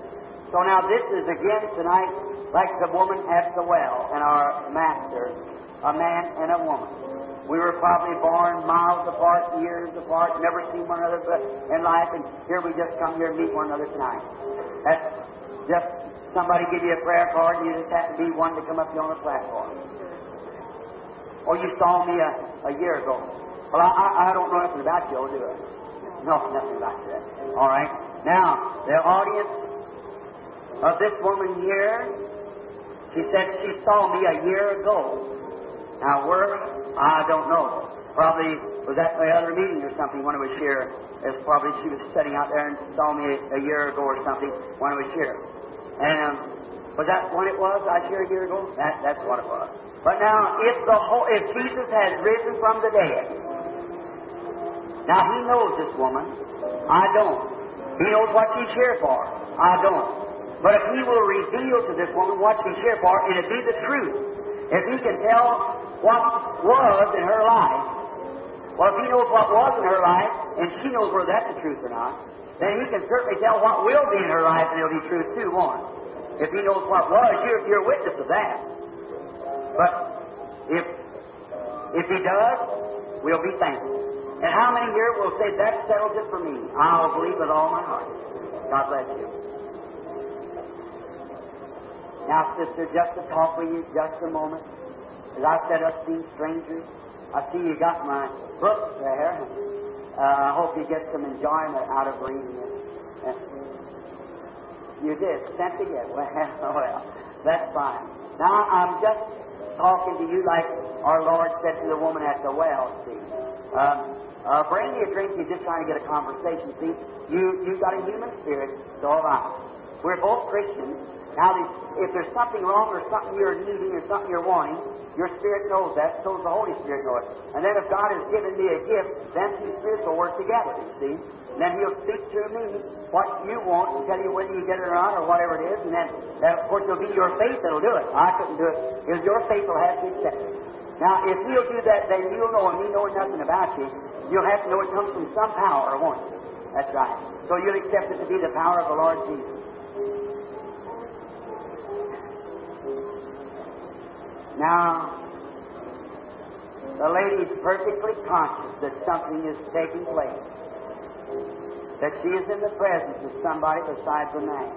So now this is again tonight like the woman at the well and our Master, a man and a woman. We were probably born miles apart, years apart, never seen one another in life, and here we just come here and meet one another tonight. That's just somebody give you a prayer card and you just happen to be one to come up here on the platform. Or you saw me a, a year ago. Well, I, I, I don't know nothing about you, do I? No, nothing about that. All right. Now, the audience of this woman here, she said she saw me a year ago. Now, where? I don't know. Probably was at my other meeting or something when I was here. It's probably she was sitting out there and saw me a, a year ago or something when I was here. And um, was that when it was? I was here a year ago? That, that's what it was. But now, if the whole, if Jesus has risen from the dead, now He knows this woman. I don't. He knows what she's here for. I don't. But if He will reveal to this woman what she's here for, and it be the truth, if He can tell what was in her life, well, if He knows what was in her life, and she knows whether that's the truth or not, then He can certainly tell what will be in her life, and it'll be truth too, won't it? If He knows what was, you're, you're a witness of that. But if if He does, we'll be thankful. And how many here will say, that settles it for me? I'll believe with all my heart. God bless you. Now, sister, just to talk with you just a moment. As I said, us being strangers, I see you got my book there. Uh, I hope you get some enjoyment out of reading it. Uh, you did, sent it yet? Well, well, that's fine. Now, I'm just talking to you like our Lord said to the woman at the well, see. Um, uh, bring me a drink, you're just trying to get a conversation, see. You, you've got a human spirit, so have I. We're both Christians. Now, if there's something wrong or something you're needing or something you're wanting, your spirit knows that, so does the Holy Spirit know it. And then if God has given me a gift, then two spirits will work together, you see. And then He'll speak to me what you want and tell you whether you get it or not or whatever it is. And then, then of course, it'll be your faith that'll do it. I couldn't do it. It's your faith will have to accept it. Now, if He'll do that, then you'll know, and me knowing nothing about you, you'll have to know it comes from some power, won't you? That's right. So you'll accept it to be the power of the Lord Jesus. Now, the lady's perfectly conscious that something is taking place, that she is in the presence of somebody besides a man.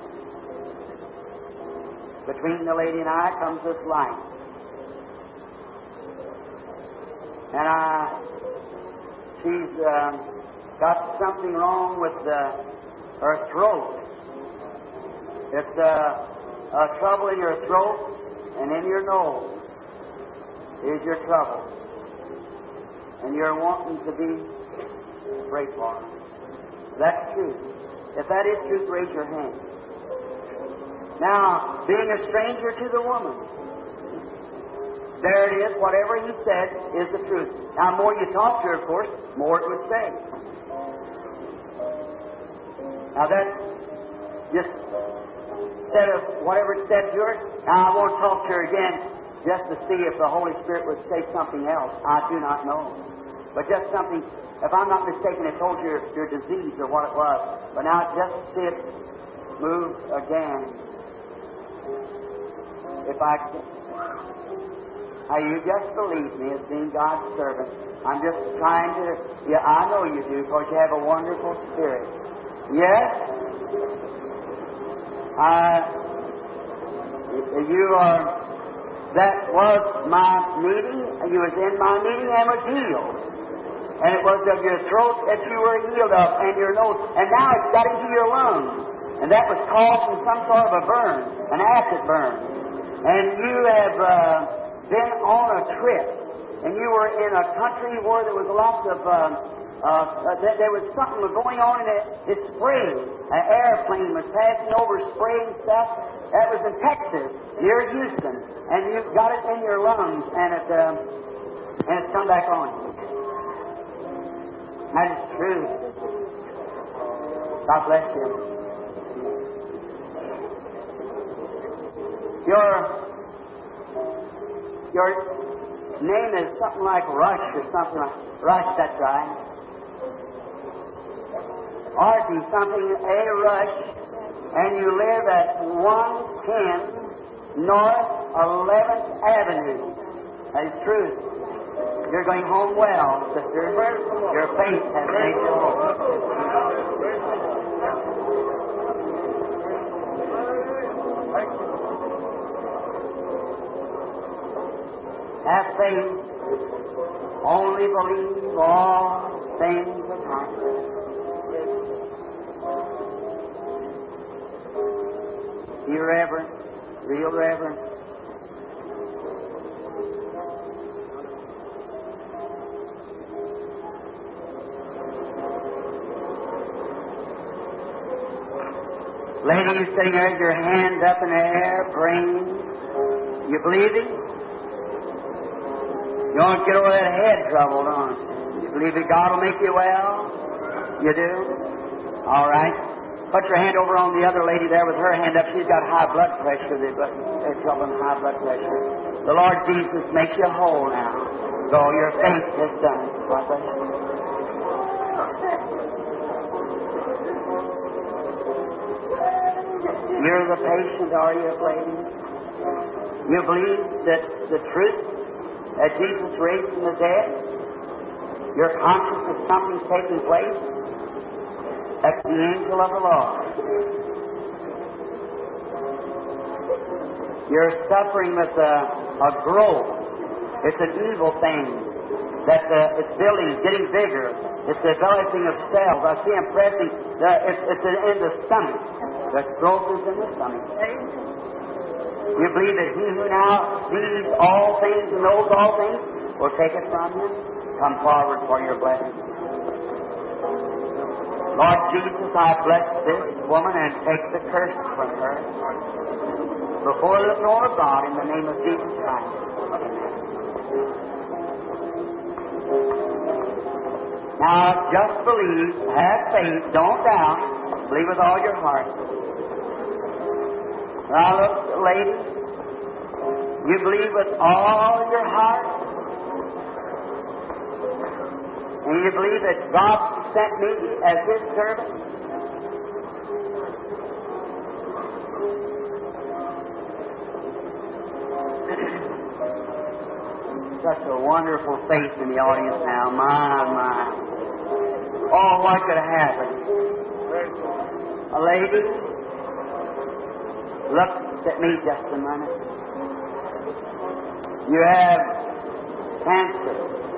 Between the lady and I comes this light. And I, she's uh, got something wrong with the, her throat. It's uh, a trouble in your throat and in your nose. Is your trouble. And you're wanting to be prayed for. That's true. If that is true, raise your hand. Now, being a stranger to the woman, there it is. Whatever He said is the truth. Now, the more you talk to her, of course, more it would say. Now, that just instead of whatever it said to her, now I won't talk to her again. Just to see if the Holy Spirit would say something else. I do not know. But just something, if I'm not mistaken, it told you your, your disease or what it was. But now just see it move again. If I can. Now you just believe me as being God's servant. I'm just trying to, yeah, I know you do because you have a wonderful spirit. Yes? Uh, you are... That was my meeting. You was in my meeting and was healed. And it was of your throat that you were healed of, and your nose. And now it's got into your lungs. And that was caused from some sort of a burn, an acid burn. And you have uh, been on a trip. And you were in a country where there was lots of... Uh, uh, th- there was something going on in it. It sprayed. An airplane was passing over spraying stuff. That was in Texas, near Houston, and you got it in your lungs, and it uh, and it's come back on you. That is true. God bless you. Your your name is something like Rush or something like Rush. That's right. Artie, something A Rush. and you live at one ten North eleventh Avenue. That is true. You're going home well, sister. Your faith has made you home. Have faith. Only believe all things are possible. Be reverent, real reverent. Lady, you sitting there with your hands up in the air, praying. You believe it? You don't get over that head trouble, don't you? You believe that God will make you well? You do? All right. Put your hand over on the other lady there with her hand up. She's got high blood pressure. They've got trouble with high blood pressure. The Lord Jesus makes you whole now. So your faith has done it. God bless you. You're the patient, are you, lady? You believe that the truth that Jesus raised from the dead? You're conscious that something's taking place? That's the angel of the Lord. You're suffering with a, a growth. It's an evil thing. That uh, it's building, getting bigger. It's developing of cells. I see them pressing. The, it's, it's in the stomach. The growth is in the stomach. You believe that He who now sees all things and knows all things will take it from you? Come forward for your blessing. Lord Jesus, I bless this woman and take the curse from her. Before the Lord God, in the name of Jesus Christ. Now, just believe, have faith, don't doubt, believe with all your heart. Now, look, lady, you believe with all your heart, and you believe that God sent me as His servant. Such a wonderful faith in the audience now. My, my. Oh, what could have happened? A lady, look at me just a minute. You have cancer.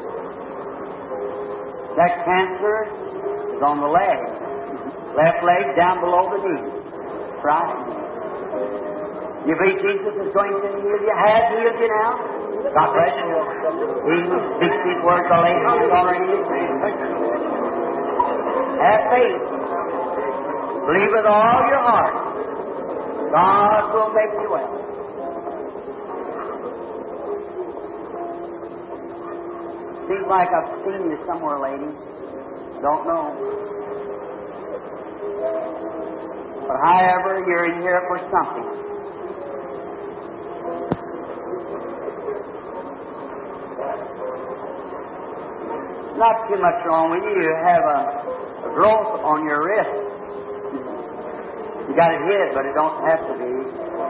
That cancer is on the leg. Left leg down below the knee. Right? You believe Jesus is going to heal you? Has healed you now? God bless you. He who speaks these words are laid hands already. Have faith. Believe with all your heart. God will make you well. Seems like I've seen you somewhere, lady. Don't know. But however, you're in here for something. Not too much wrong with you. You have a, a growth on your wrist. You got it hid, but it don't have to be.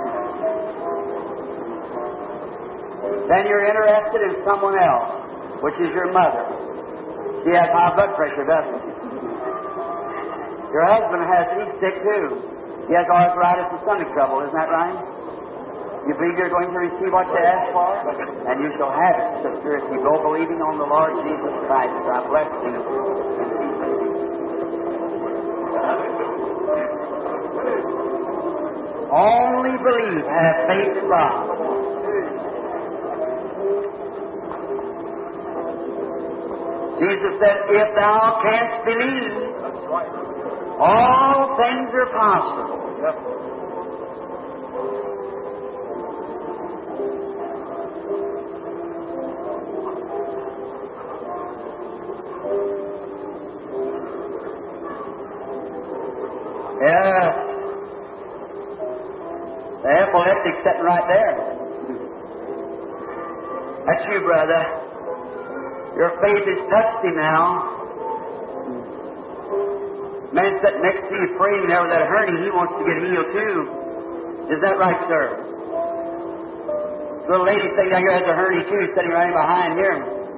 Then you're interested in someone else, which is your mother. She has high blood pressure, doesn't she? Your husband has, he's sick too. He has arthritis and stomach trouble, isn't that right? You believe you're going to receive what you ask for? And you shall have it, sister, if you go believing on the Lord Jesus Christ. God bless you. Only believe, have faith in God. Jesus said, if thou canst believe, all things are possible. Yes. The epileptic sitting right there. That's you, brother. Your faith has touched him now. Man sitting next to you praying there with that hernia, he wants to get healed too. Is that right, sir? Little lady sitting down here has a hernia too, sitting right behind here.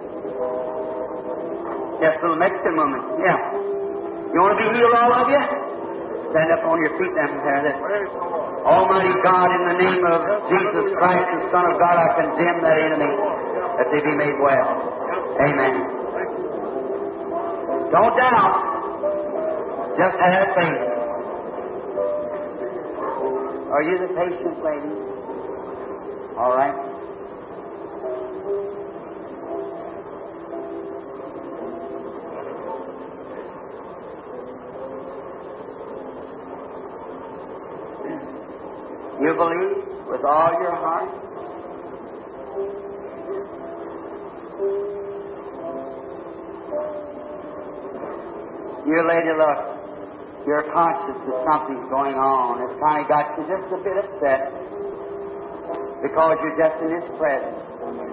Yes, little Mexican woman. Yeah. You want to be healed, all of you? Stand up on your feet then. Almighty God, in the name of Jesus Christ, the Son of God, I condemn that enemy, that they be made well. Amen. Don't doubt. Just have faith. Are you the patient lady? All right. You believe with all your heart? You lady, look. You're conscious that something's going on. It's kind of got you just a bit upset because you're just in His presence.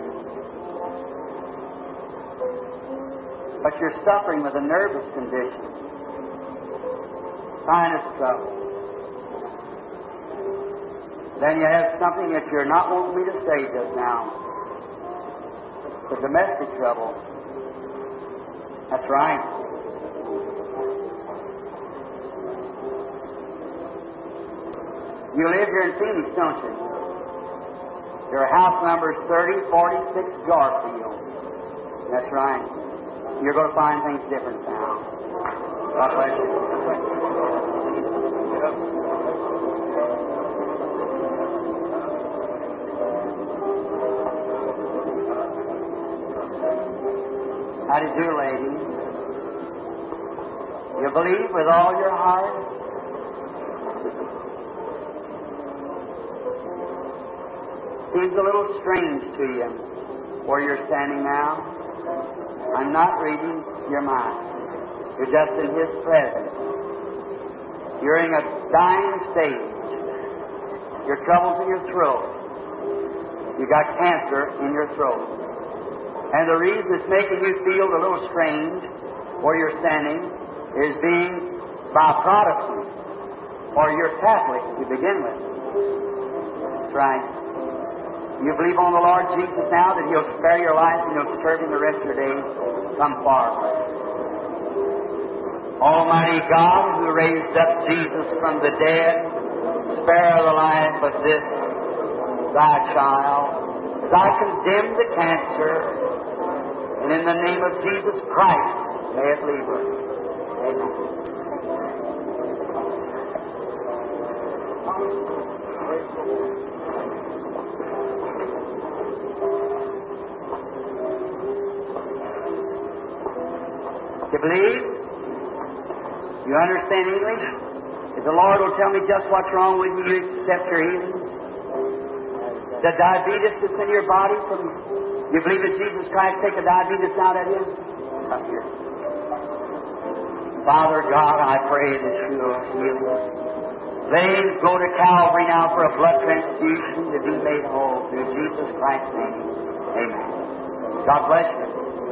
But you're suffering with a nervous condition, sinus trouble. Then you have something that you're not wanting me to say just now. The domestic trouble. That's right. You live here in Phoenix, don't you? Your house number is thirty forty-six Garfield. That's right. You're going to find things different now. God bless you. How do you do, lady? You believe with all your heart? Seems a little strange to you where you're standing now. I'm not reading your mind. You're just in His presence. You're in a dying stage. Your troubles in your throat. You got cancer in your throat. And the reason it's making you feel a little strange where you're standing is being by Protestant, or you're Catholic to begin with. That's right. You believe on the Lord Jesus now that He'll spare your life and He'll serve Him the rest of your days? Come forward. Almighty God, who raised up Jesus from the dead, spare the life of this Thy child. As I condemn the cancer, and in the name of Jesus Christ, may it leave her. Amen. You believe? You understand English? If the Lord will tell me just what's wrong with you, you accept your healing? The diabetes that's in your body, from you believe that Jesus Christ take the diabetes out of you? Come here. Father God, I pray that you'll heal us. Please go to Calvary now for a blood transfusion to be made whole through Jesus Christ's name. Amen. God bless you.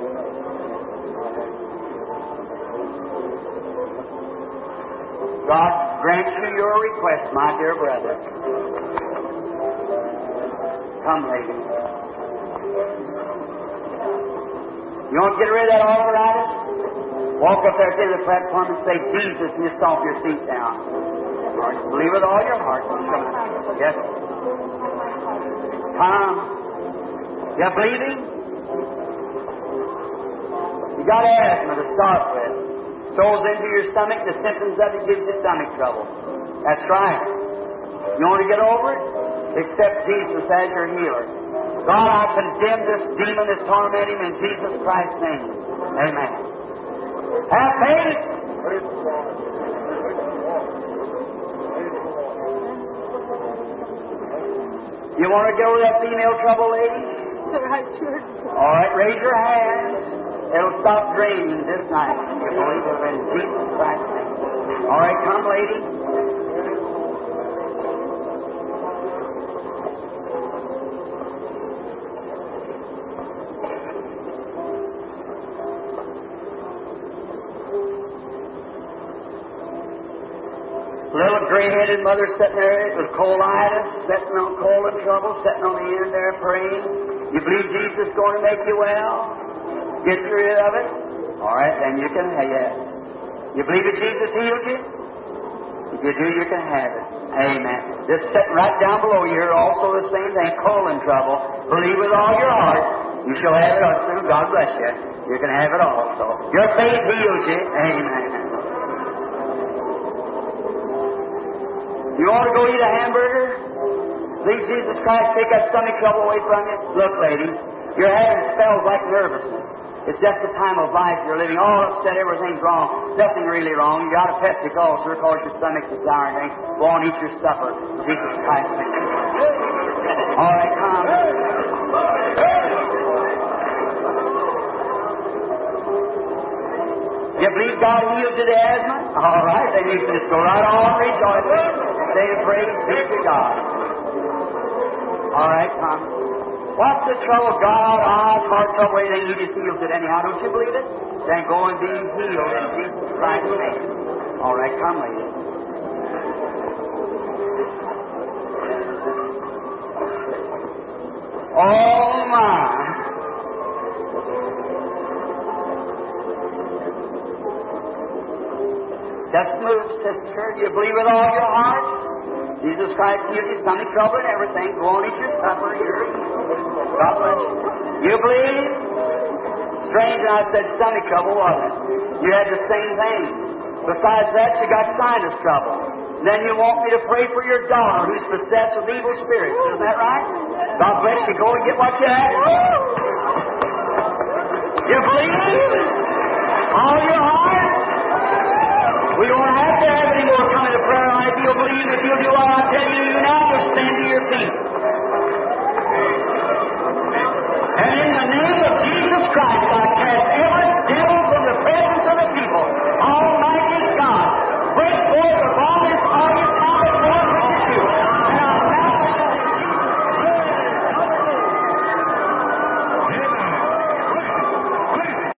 God grant you your request, my dear brother. Come, lady. You want to get rid of that arthritis? Walk up there to the platform and say, Jesus, and just stomp your feet down. All right, believe with all your heart. Yes. Come. You believing? You got asthma to start with. Goes into your stomach, the symptoms of it gives you stomach trouble. That's right. You want to get over it? Accept Jesus as your healer. God, I condemn this demon that's tormenting him in Jesus Christ's name. Amen. Have faith. You want to get over that female trouble, lady? All right, raise your hand. It'll stop draining this night. You believe it in Jesus Christ's name. All right, come, lady. little gray-headed mother sitting there with colitis, sitting on colon trouble, sitting on the end there praying. You believe Jesus is going to make you well? Get rid of it? All right, then you can have it. You believe that Jesus healed you? If you do, you can have it. Amen. Just sitting right down below you here, also the same thing, colon trouble. Believe with all your heart. You shall have it also. God bless you. You can have it also. Your faith heals you. Amen. You want to go eat a hamburger? Please, Jesus Christ, take that stomach trouble away from you. Look, lady, you're having spells like nervousness. It's just the time of life you're living. All upset, everything's wrong. Nothing really wrong. You got a peptic ulcer, of course your stomach's a sour thing. Go on, eat your supper. Jesus Christ. All right, come. You believe God healed you the asthma? All right, then you can just go right on rejoicing. Say the praise be to God. All right, come. What's the trouble? God, eyes, heart trouble, anything, He just heals it anyhow. Don't you believe it? Then go and be healed in Jesus Christ's name. All right, come, lady. Oh, my. Just move, sister. Do you believe with all your heart? Jesus Christ healed you stomach trouble and everything. Go on, eat your supper. You're God bless you. You believe? Strange, I said stomach trouble, wasn't it? You had the same thing. Besides that, you got sinus trouble. Then you want me to pray for your daughter who's possessed with evil spirits. Isn't that right? God bless you. Go and get what you have. You believe? All your heart? We don't have to have any